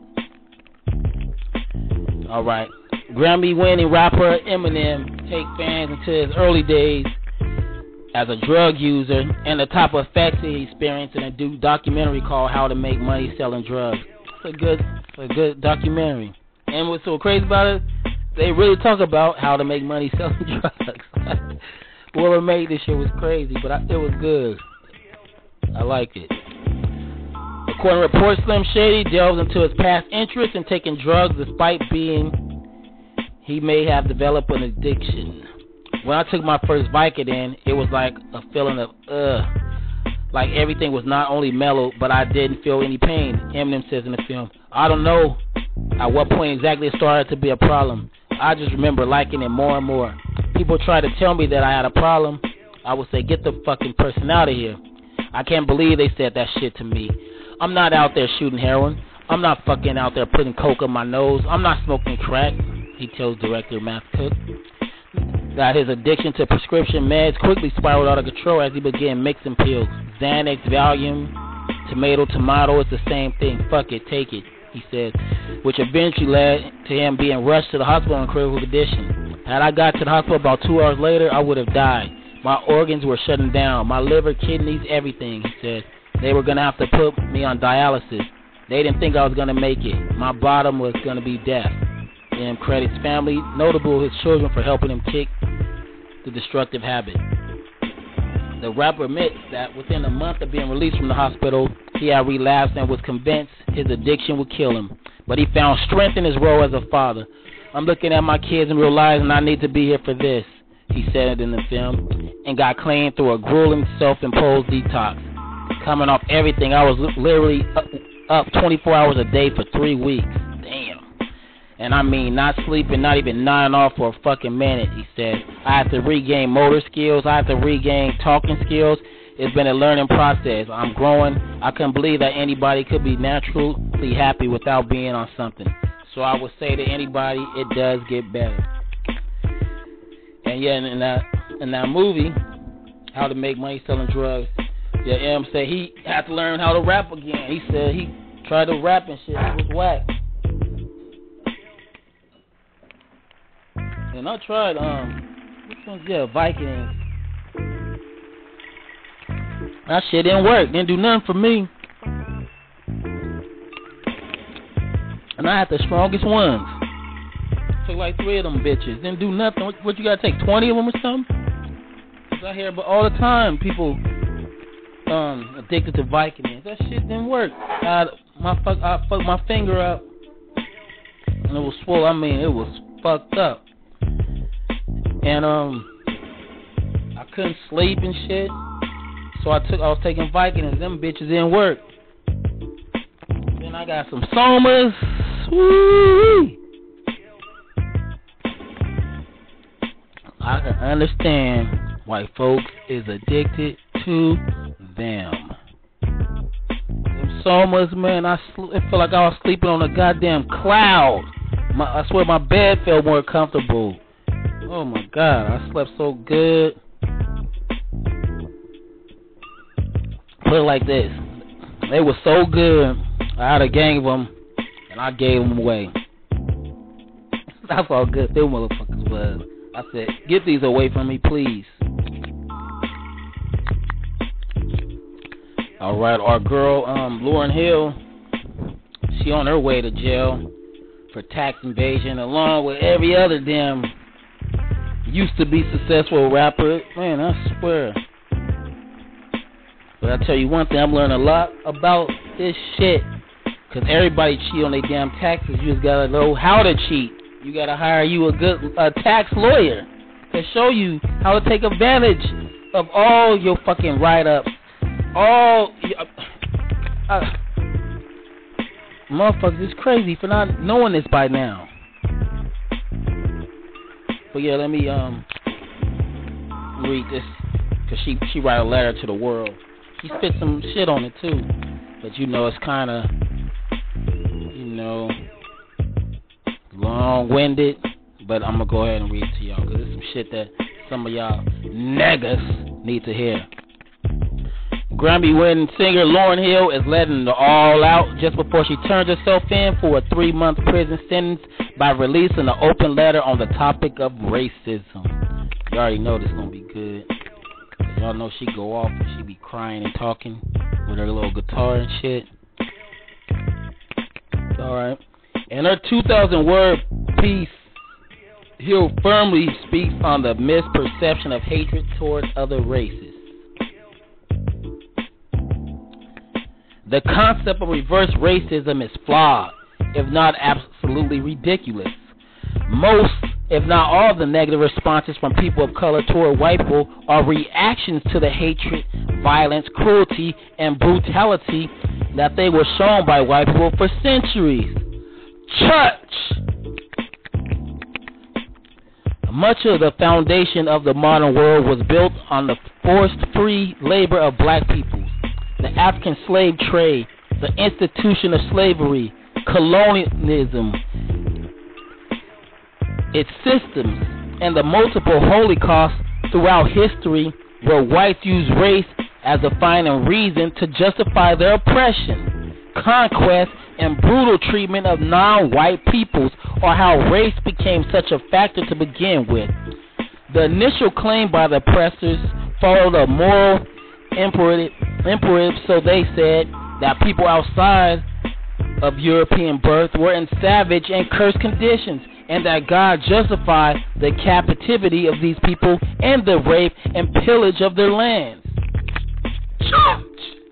Alright. Grammy-winning rapper Eminem take fans into his early days as a drug user and the type of effects he experienced in a do- documentary called How to Make Money Selling Drugs. It's a good, a good documentary. And what's so crazy about it, they really talk about how to make money selling drugs. Whoever made this shit was crazy, but I, it was good. I liked it. According to reports, Slim Shady delves into his past interest in taking drugs despite being he may have developed an addiction. When I took my first Vicodin, it was like a feeling of ugh. Like everything was not only mellow, but I didn't feel any pain. Eminem says in the film. I don't know at what point exactly it started to be a problem. I just remember liking it more and more. People tried to tell me that I had a problem. I would say, get the fucking person out of here. I can't believe they said that shit to me. I'm not out there shooting heroin. I'm not fucking out there putting coke in my nose. I'm not smoking crack, he tells director Matt Cook. That his addiction to prescription meds quickly spiraled out of control as he began mixing pills. Xanax, Valium, tomato, tomato, it's the same thing. Fuck it, take it, he said, which eventually led to him being rushed to the hospital in critical condition. Had I got to the hospital about two hours later, I would have died. My organs were shutting down. My liver, kidneys, everything, he said. They were going to have to put me on dialysis. They didn't think I was going to make it. My bottom was going to be death. And credits family, notable his children for helping him kick the destructive habit. The rapper admits that within a month of being released from the hospital, he had relapsed and was convinced his addiction would kill him. But he found strength in his role as a father. I'm looking at my kids and realizing I need to be here for this, he said in the film, and got clean through a grueling self-imposed detox. Coming off everything, I was literally up, up twenty-four hours a day for three weeks. Damn. And I mean, not sleeping, not even nodding off for a fucking minute, he said. I had to regain motor skills. I had to regain talking skills. It's been a learning process. I'm growing. I couldn't believe that anybody could be naturally happy without being on something. So I would say to anybody, it does get better. And yeah, in that in that movie, How to Make Money Selling Drugs, yeah, M said he had to learn how to rap again. He said he tried to rap and shit. It was whack. And I tried, um, which one's, yeah, Vikings. That shit didn't work. Didn't do nothing for me. And I had the strongest ones. Took like three of them bitches. Didn't do nothing. What, what you gotta take, twenty of them or something? Cause I hear but all the time people um addicted to Vicodins. That shit didn't work. I, my fuck, I fucked my finger up, and it was swollen. I mean, it was fucked up. And um, I couldn't sleep and shit. So I took, I was taking Vicodins. Them bitches didn't work. Then I got some Somas. Woo! I can understand why folks is addicted to them. Them Somas, man, I sl- it felt like I was sleeping on a goddamn cloud. My, I swear my bed felt more comfortable. Oh my God, I slept so good. Put it like this, they were so good, I had a gang of them, and I gave them away. That's how good them motherfuckers was. I said, get these away from me, please. Alright, our girl, um, Lauryn Hill, she on her way to jail for tax evasion, along with every other damn used to be successful rapper. Man, I swear. But I tell you one thing, I'm learning a lot about this shit. Cause everybody cheat on their damn taxes. You just gotta know how to cheat. You gotta hire you a good uh, tax lawyer to show you how to take advantage of all your fucking write-ups. All... Uh, uh, motherfuckers is crazy for not knowing this by now. But yeah, let me um read this, because she, she write a letter to the world. She spit some shit on it too. But you know, it's kind of, you know, long-winded. But I'm going to go ahead and read it to y'all, because it's some shit that some of y'all niggas need to hear. Grammy-winning singer Lauryn Hill is letting it all out just before she turns herself in for a three-month prison sentence by releasing an open letter on the topic of racism. You already know this is going to be good. Y'all know she go off and she be crying and talking with her little guitar and shit. Alright. In her two thousand word piece, Hill firmly speaks on the misperception of hatred towards other races. The concept of reverse racism is flawed, if not absolutely ridiculous. Most, if not all, of the negative responses from people of color toward white people are reactions to the hatred, violence, cruelty, and brutality that they were shown by white people for centuries. Church! Much of the foundation of the modern world was built on the forced free labor of black people, the African slave trade, the institution of slavery, colonialism, its systems, and the multiple holocausts throughout history where whites used race as a final reason to justify their oppression, conquest, and brutal treatment of non-white peoples, or how race became such a factor to begin with. The initial claim by the oppressors followed a moral imperative, imperative, so they said that people outside of European birth were in savage and cursed conditions, and that God justified the captivity of these people and the rape and pillage of their lands. Church!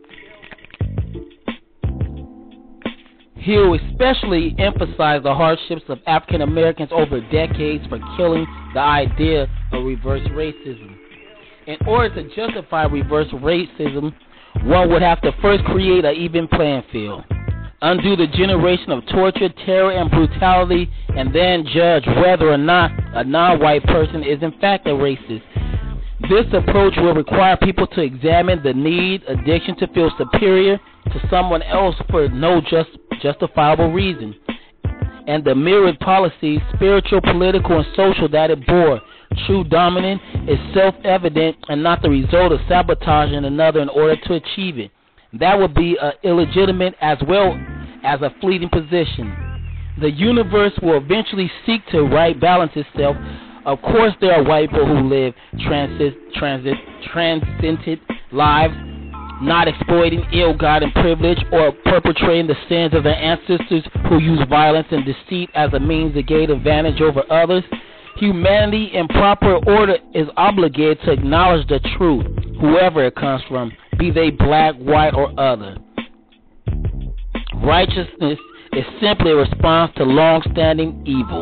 Hill especially emphasized the hardships of African Americans over decades for killing the idea of reverse racism. In order to justify reverse racism, one would have to first create an even playing field, undo the generation of torture, terror, and brutality, and then judge whether or not a non-white person is in fact a racist. This approach will require people to examine the need, addiction to feel superior to someone else for no just justifiable reason, and the myriad policies, spiritual, political, and social that it bore. True dominance is self-evident and not the result of sabotaging another in order to achieve it. That would be uh, illegitimate as well as a fleeting position. The universe will eventually seek to right balance itself. Of course, there are white people who live transit, transit, transcendent lives, not exploiting ill-gotten privilege or perpetrating the sins of their ancestors who use violence and deceit as a means to gain advantage over others. Humanity in proper order is obligated to acknowledge the truth, whoever it comes from, be they black, white, or other. Righteousness is simply a response to long-standing evil.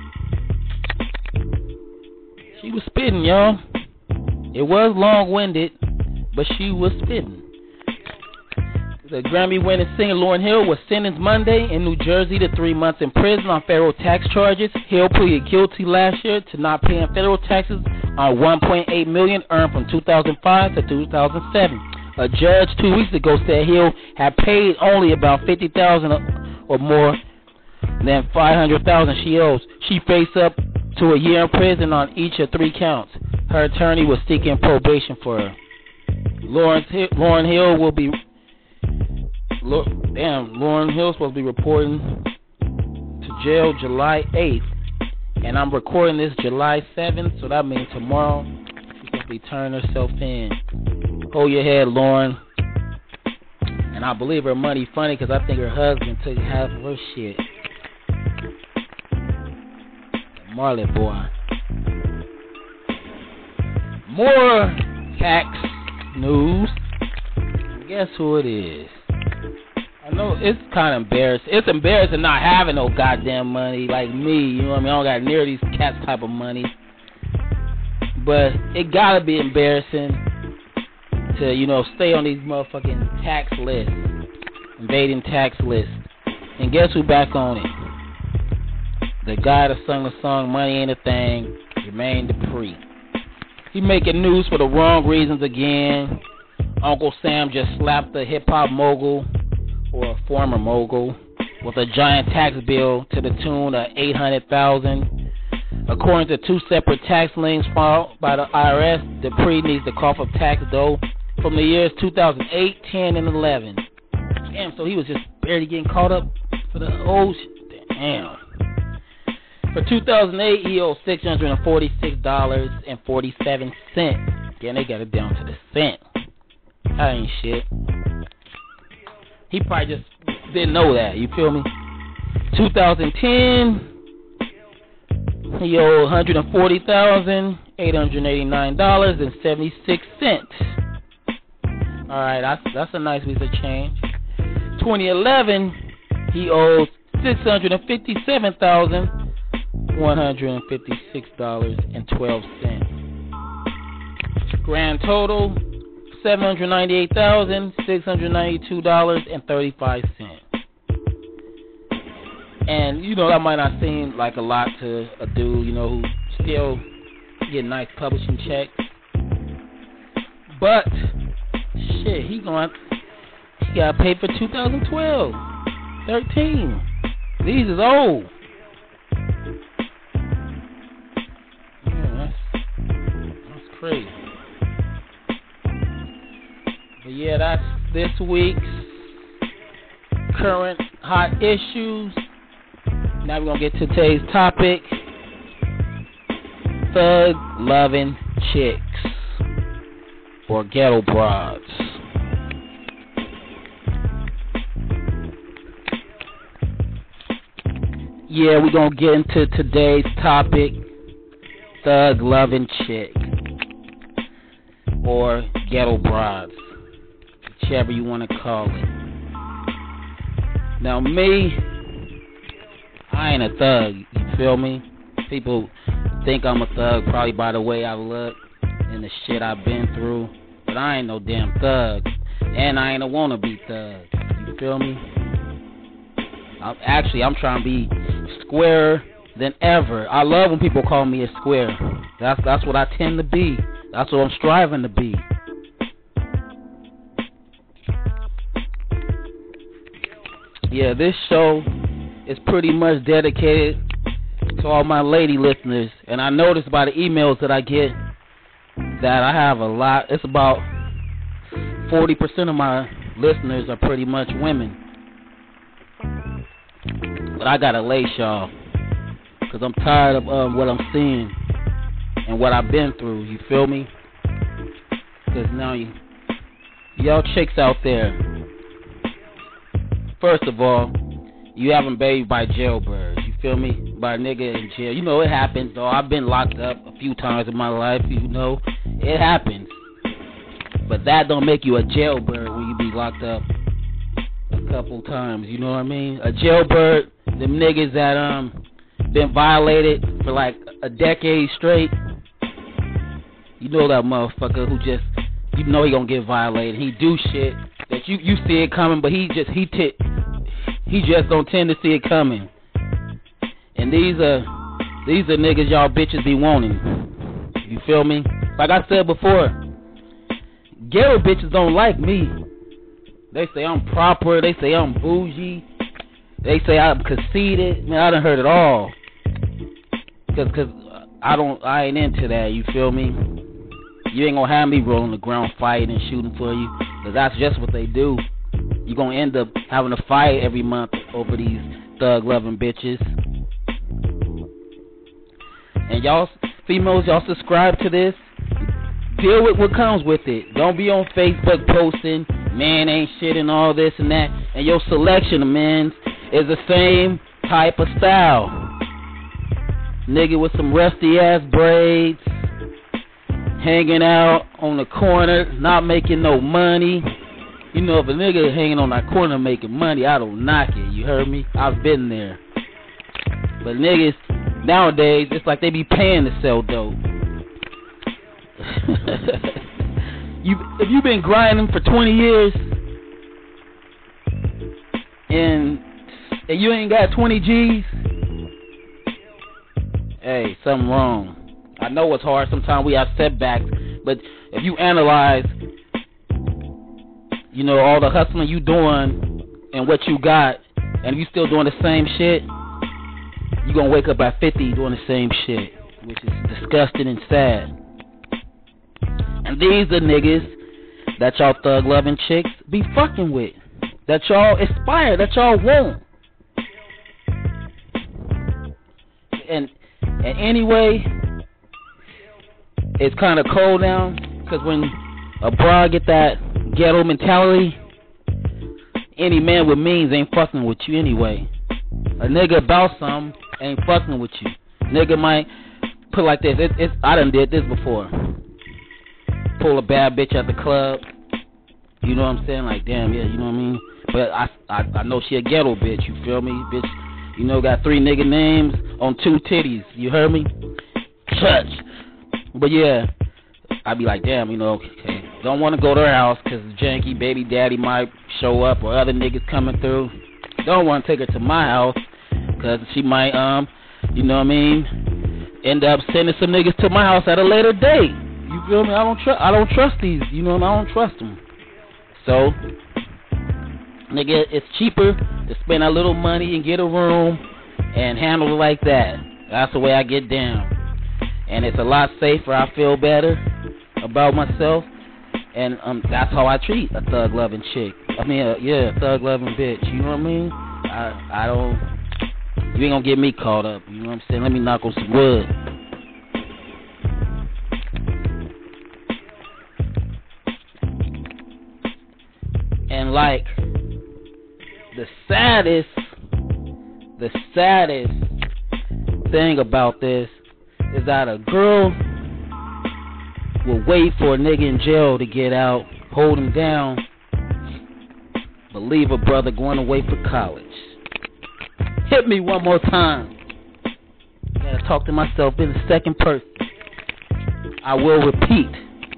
She was spitting, y'all. It was long-winded, but she was spitting. The Grammy-winning singer Lauryn Hill was sentenced Monday in New Jersey to three months in prison on federal tax charges. Hill pleaded guilty last year to not paying federal taxes on one point eight million dollars earned from two thousand five to two thousand seven. A judge two weeks ago said Hill had paid only about fifty thousand dollars or more than five hundred thousand dollars she owes. She faced up to a year in prison on each of three counts. Her attorney was seeking probation for her. Lauryn Hill will be Damn, Lauryn Hill supposed to be reporting to jail July eighth, and I'm recording this July seventh, so that means tomorrow she's supposed to be turning herself in. Hold your head, Lauryn. And I believe her money funny because I think her husband took half of her shit. Marley boy. More tax news. Guess who it is? I No, it's kind of embarrassing. It's embarrassing not having no goddamn money like me. You know what I mean? I don't got near these cats type of money. But it gotta be embarrassing to, you know, stay on these motherfucking tax lists, invading tax lists. And guess who back on it? The guy that sung the song "Money Ain't a Thing," Jermaine Dupri. He making news for the wrong reasons again. Uncle Sam just slapped the hip-hop mogul, or a former mogul, with a giant tax bill to the tune of eight hundred thousand dollars. According to two separate tax liens filed by the I R S, Dupri needs to cough up tax dough from the years two thousand eight, ten, and eleven. Damn, so he was just barely getting caught up for the old shit. Damn. For two thousand eight, he owed six hundred forty-six dollars and forty-seven cents. Again, they got it down to the cent. That ain't shit. He probably just didn't know that, you feel me? two thousand ten, he owed one hundred forty thousand eight hundred eighty-nine dollars and seventy-six cents. Alright, that's, that's a nice piece of change. twenty eleven, he owed six hundred fifty-seven thousand one hundred fifty-six dollars and twelve cents. Grand total, seven hundred ninety-eight thousand six hundred ninety-two dollars and thirty-five cents. And, you know, that might not seem like a lot to a dude, you know, who still get nice publishing checks. But, shit, he going he got paid for two thousand twelve, thirteen. These is old. Yeah, that's, that's crazy. But yeah, that's this week's current hot issues. Now we're going to get to today's topic. Thug loving chicks. Or ghetto broads. Yeah, we're going to get into today's topic. Thug loving chick. Or ghetto broads. Whichever you want to call it. Now me, I ain't a thug, you feel me? People think I'm a thug probably by the way I look and the shit I've been through. But I ain't no damn thug. And I ain't a wannabe thug. You feel me? I'm, actually, I'm trying to be squarer than ever. I love when people call me a square. That's, that's what I tend to be. That's what I'm striving to be. Yeah, this show is pretty much dedicated to all my lady listeners. And I noticed by the emails that I get that I have a lot. It's about forty percent of my listeners are pretty much women. But I gotta lace y'all, because I'm tired of um, what I'm seeing and what I've been through. You feel me? Because now you, y'all chicks out there, first of all, you haven't bathed by jailbirds. You feel me? By a nigga in jail. You know it happens, though. I've been locked up a few times in my life. You know it happens. But that don't make you a jailbird when you be locked up a couple times. You know what I mean? A jailbird, them niggas that um been violated for like a decade straight. You know that motherfucker who just, you know he gonna get violated. He do shit that you you see it coming, but he just he t- he just don't tend to see it coming. And these are these are niggas y'all bitches be wanting. You feel me? Like I said before, ghetto bitches don't like me. They say I'm proper. They say I'm bougie. They say I'm conceited. Man, I done heard it all. Cause, cause I don't, I ain't into that. You feel me? You ain't gonna have me rolling the ground fighting and shooting for you. Cause that's just what they do. You gonna end up having a fight every month over these thug loving bitches. And y'all females, y'all subscribe to this. Deal with what comes with it. Don't be on Facebook posting, man ain't shit and all this and that. And your selection of men is the same type of style. Nigga with some rusty ass braids, hanging out on the corner, not making no money, You know, if a nigga hanging on that corner making money, I don't knock it. You heard me? I've been there. But niggas nowadays, it's like they be paying to sell dope. you, if you been grinding for twenty years and and you ain't got twenty G's, hey, something wrong. I know it's hard. Sometimes we have setbacks, but if you analyze, you know, all the hustling you doing and what you got, and you still doing the same shit, you gonna wake up at fifty doing the same shit, which is disgusting and sad. And these are niggas that y'all thug loving chicks be fucking with, that y'all aspire, that y'all want. And and anyway, it's kind of cold now, because when a broad get that ghetto mentality, any man with means ain't fucking with you anyway. A nigga about something ain't fucking with you. Nigga might put like this. It, it's I done did this before. Pull a bad bitch at the club. You know what I'm saying? Like, damn, yeah, you know what I mean? But I, I, I know she a ghetto bitch. You feel me? Bitch, you know, got three nigga names on two titties. You heard me? Church. But yeah, I be like, damn, you know, okay. Don't want to go to her house because janky baby daddy might show up or other niggas coming through. Don't want to take her to my house because she might, um, you know what I mean, end up sending some niggas to my house at a later date. You feel me? I don't trust. I don't trust these. You know, I don't trust them. So, nigga, it's cheaper to spend a little money and get a room and handle it like that. That's the way I get down, and it's a lot safer. I feel better about myself. And um, that's how I treat a thug loving chick. I mean, uh, yeah, a thug loving bitch. You know what I mean? I I don't. You ain't gonna get me caught up. You know what I'm saying? Let me knock on some wood. And like the saddest, the saddest thing about this is that a girl will wait for a nigga in jail to get out, hold him down, but leave a brother going away for college. Hit me one more time. Gotta talk to myself in the second person. I will repeat.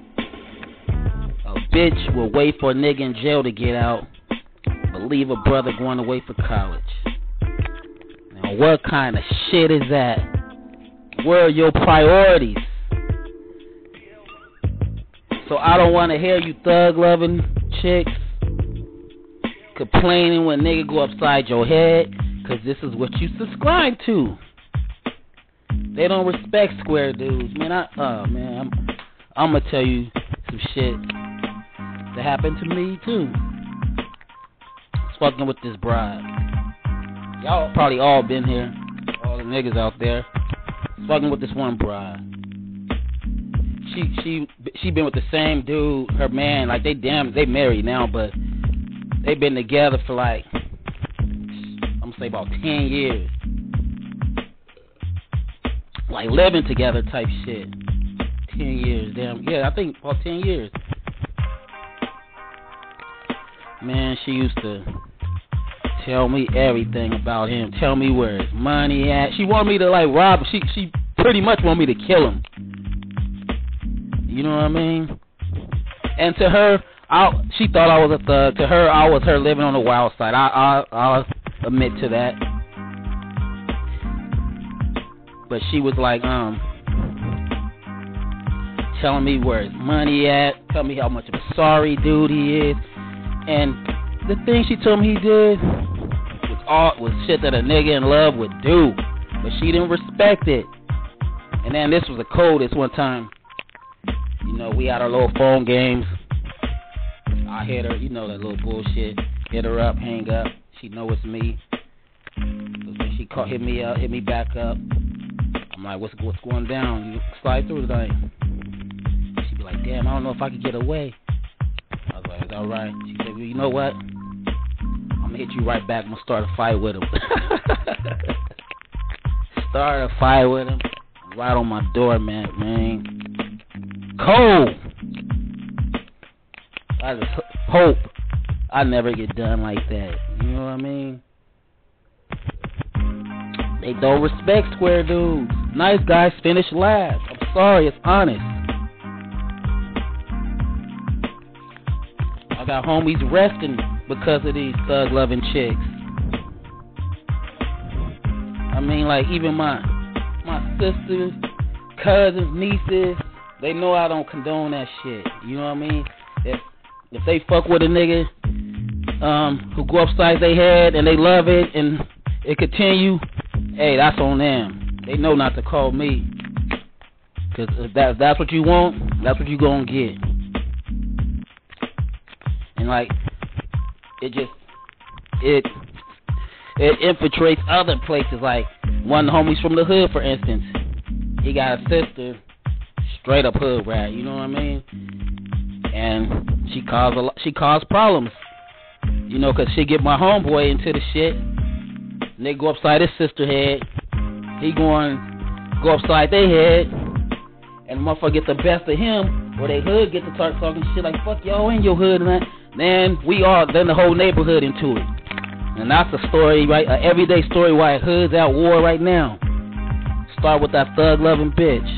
A bitch will wait for a nigga in jail to get out, but leave a brother going away for college. Now what kind of shit is that? Where are your priorities? So I don't want to hear you thug-loving chicks complaining when nigga go upside your head, because this is what you subscribe to. They don't respect square dudes. Man, I, oh, man, I'm, I'm going to tell you some shit that happened to me, too. I was fucking with this bride. Y'all probably all been here, all the niggas out there. I was fucking with this one bride. She she she been with the same dude, her man, like they damn they married now, but they been together for like I'm gonna say about ten years, like living together type shit. Ten years, damn, yeah, I think about ten years. Man, she used to tell me everything about him, tell me where his money at. She wanted me to like rob him. She she pretty much wanted me to kill him. You know what I mean? And to her, I, she thought I was a thug. To her, I was her living on the wild side. I, I, I'll admit to that. But she was like, um, telling me where his money at, telling me how much of a sorry dude he is. And the thing she told me he did was all was shit that a nigga in love would do. But she didn't respect it. And then this was the coldest one time. You know, we had our little phone games. I hit her, you know that little bullshit. Hit her up, hang up. She know it's me. So then she call, hit me up, hit me back up. I'm like, what's what's going down? You slide through tonight. She be like, damn, I don't know if I could get away. I was like, it's all right. She said, well, you know what? I'm gonna hit you right back. I'm gonna start a fight with him. Start a fight with him. Right on my doormat, man. Cold. I just hope I never get done like that. You know what I mean? They don't respect square dudes. Nice guys finish last. I'm sorry, it's honest. I got homies resting because of these thug loving chicks. I mean, like, even my my sisters, cousins, nieces, they know I don't condone that shit. You know what I mean? If if they fuck with a nigga um, who go upside their head and they love it and it continue, hey, that's on them. They know not to call me. Because if that, if that's what you want, that's what you gonna get. And like, it just, it, it infiltrates other places. Like, one of the homies from the hood, for instance, he got a sister, straight up hood rat, you know what I mean? And she caused a lot, she caused problems, you know, because she get my homeboy into the shit, and they go upside his sister head, he going go upside their head, and the motherfucker get the best of him, or they hood get to start talking shit like, fuck y'all in your hood, and that. Then we all, then the whole neighborhood into it. And that's a story, right, an everyday story why hood's at war right now. Start with that thug loving bitch.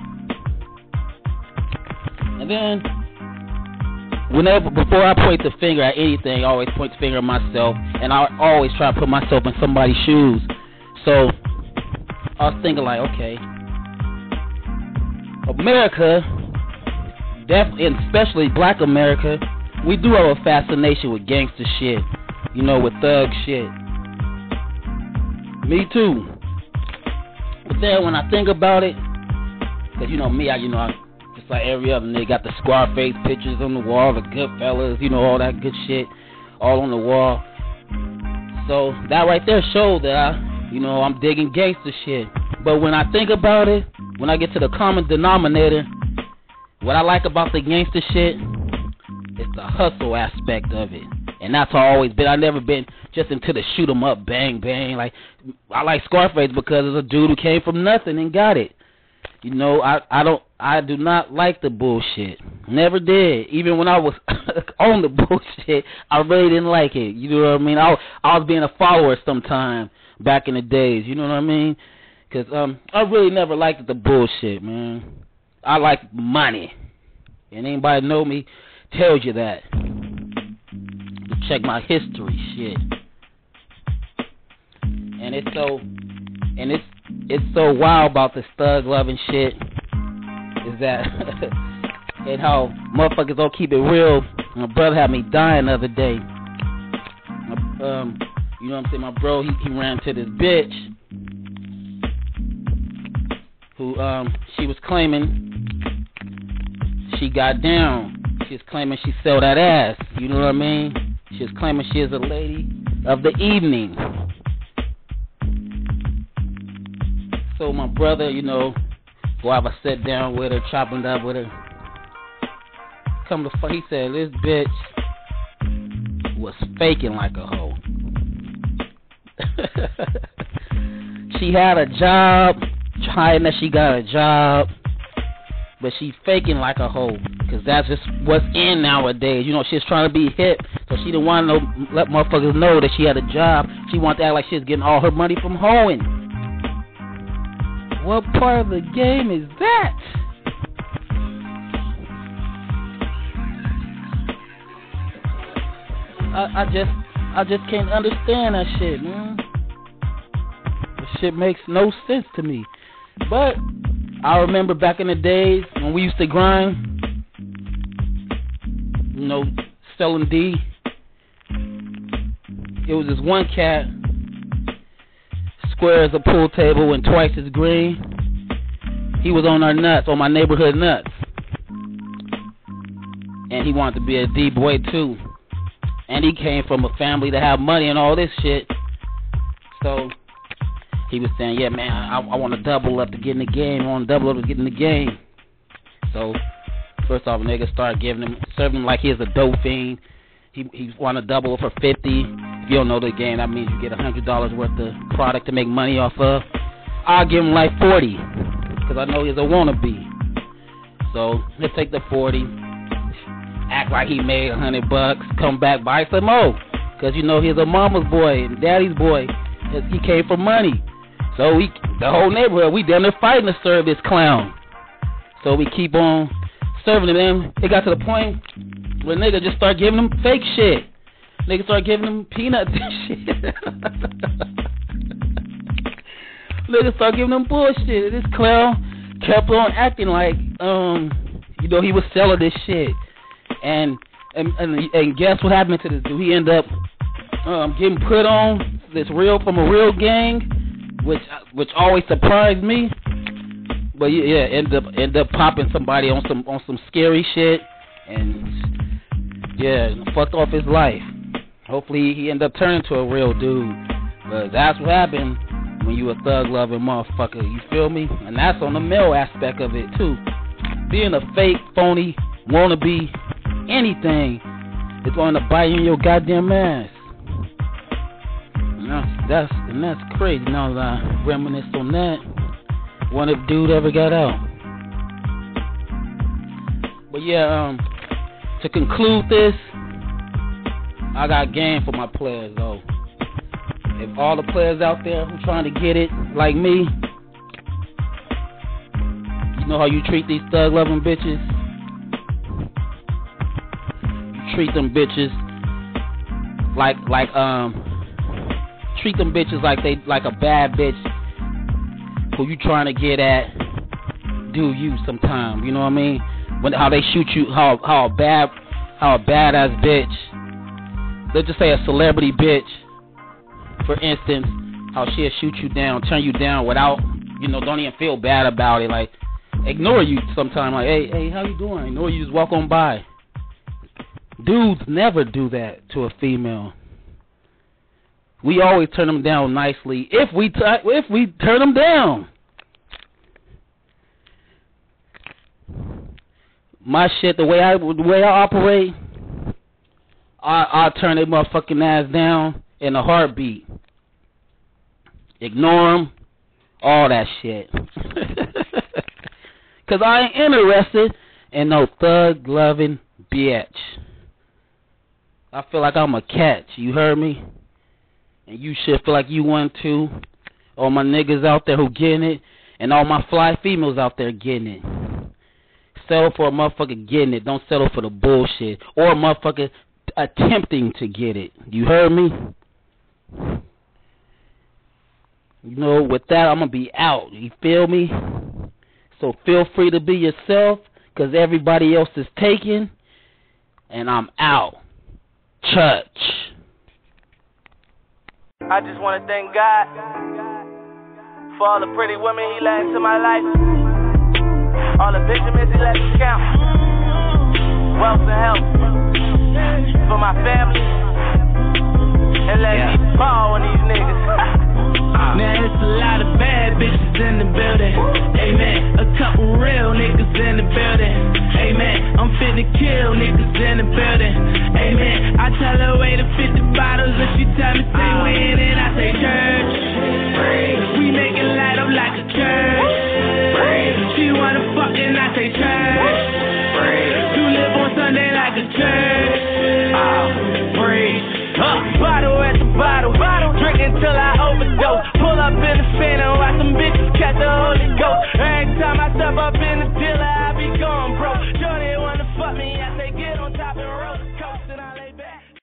And then, whenever, before I point the finger at anything, I always point the finger at myself, and I always try to put myself in somebody's shoes. So, I was thinking like, okay, America, definitely, and especially Black America, we do have a fascination with gangster shit, you know, with thug shit. Me too. But then when I think about it, cause you know me, I, you know, I, just like every other nigga, got the Scarface pictures on the wall, the Goodfellas, you know, all that good shit, all on the wall. So that right there shows that I, you know, I'm digging gangster shit. But when I think about it, when I get to the common denominator, what I like about the gangster shit, it's the hustle aspect of it. And that's how I always been. I never been just into the shoot 'em up, bang, bang. Like, I like Scarface because it's a dude who came from nothing and got it. You know, I, I don't, I do not like the bullshit. Never did. Even when I was on the bullshit, I really didn't like it. You know what I mean? I, I was being a follower sometime back in the days. You know what I mean? Because um, I really never liked the bullshit, man. I like money. And anybody know me tells you that. Check my history, shit. And it's so, and it's it's so wild about this thug loving shit. Is that and how motherfuckers don't keep it real. My brother had me dying the other day. Um, you know what I'm saying? My bro, he, he ran to this bitch who um she was claiming she got down. She was claiming she sell that ass. You know what I mean? She was claiming she is a lady of the evening. So my brother, you know, go have a sit down with her, chopping it up with her. Come to fuck, he said this bitch was faking like a hoe. She had a job, trying that she got a job, but she faking like a hoe, because that's just what's in nowadays. You know, she's trying to be hip, so she didn't want to know, let motherfuckers know that she had a job. She wanted to act like she was getting all her money from hoeing. What part of the game is that? I, I just, I just can't understand that shit, man. This shit makes no sense to me. But I remember back in the days when we used to grind, you know, selling D. It was this one cat, square as a pool table and twice as green. He was on our nuts, on my neighborhood nuts. And he wanted to be a D-boy too. And he came from a family that had money and all this shit. So he was saying, yeah, man, I, I want to double up to get in the game. I want to double up to get in the game. So first off, niggas started giving him, serving him like he's a dope fiend. He he want to double up for fifty. If you don't know the game, that means you get one hundred dollars worth of product to make money off of. I'll give him like forty, because I know he's a wannabe. So he'll take the forty. act like he made a hundred bucks, come back, buy some more. Because, you know, he's a mama's boy and daddy's boy. He came for money. So we, the whole neighborhood, we down there fighting to serve this clown. So we keep on serving him. And it got to the point where niggas just start giving him fake shit. Niggas start giving him peanuts and shit. Niggas start giving him bullshit. This clown kept on acting like, um, you know, he was selling this shit. And and and, and guess what happened to this dude? He ended up um, getting put on this real from a real gang, which which always surprised me. But yeah, yeah ended up ended up popping somebody on some on some scary shit, and yeah, fucked off his life. Hopefully he ended up turning to a real dude. But that's what happened when you a thug loving motherfucker. You feel me? And that's on the male aspect of it too. Being a fake, phony, wannabe, anything is going to bite in your goddamn ass. And that's, that's and that's crazy. Now that I reminisce on that, wonder if dude ever got out. But yeah, um, to conclude this, I got game for my players though. If all the players out there who trying to get it like me, you know how you treat these thug loving bitches? You treat them bitches like like um treat them bitches like they like a bad bitch who you trying to get at. Do you sometime? You know what I mean? When how they shoot you, how how a bad how a badass bitch. Let's just say a celebrity bitch, for instance, how she'll shoot you down, turn you down without, you know, don't even feel bad about it. Like, ignore you sometime. Like, hey, hey, how you doing? Ignore you, just walk on by. Dudes never do that to a female. We always turn them down nicely if we t- if we turn them down. My shit, the way I the way I operate, I I turn their motherfucking ass down in a heartbeat. Ignore them, all that shit. Cause I ain't interested in no thug loving bitch. I feel like I'm a catch. You heard me? And you should feel like you want to. All my niggas out there who getting it, and all my fly females out there getting it. Settle for a motherfucker getting it. Don't settle for the bullshit. Or a motherfucker attempting to get it. You heard me? You know, with that, I'm going to be out. You feel me? So feel free to be yourself, because everybody else is taken, and I'm out. Church. I just want to thank God for all the pretty women He let into my life, all the Benjamins He let me count, wealth and health for my family, and let yeah. me ball on these niggas. Now it's a lot of bad bitches in the building. Amen. A couple real niggas in the building. Amen. I'm finna kill niggas in the building. Amen. I tell her wait to fifty bottles and she tell me say when and I say church. We make it light up like a church. She wanna fuck and I say church. You live on Sunday like a church. Oh, praise. Uh, bottle at the bottle. Drink until I over.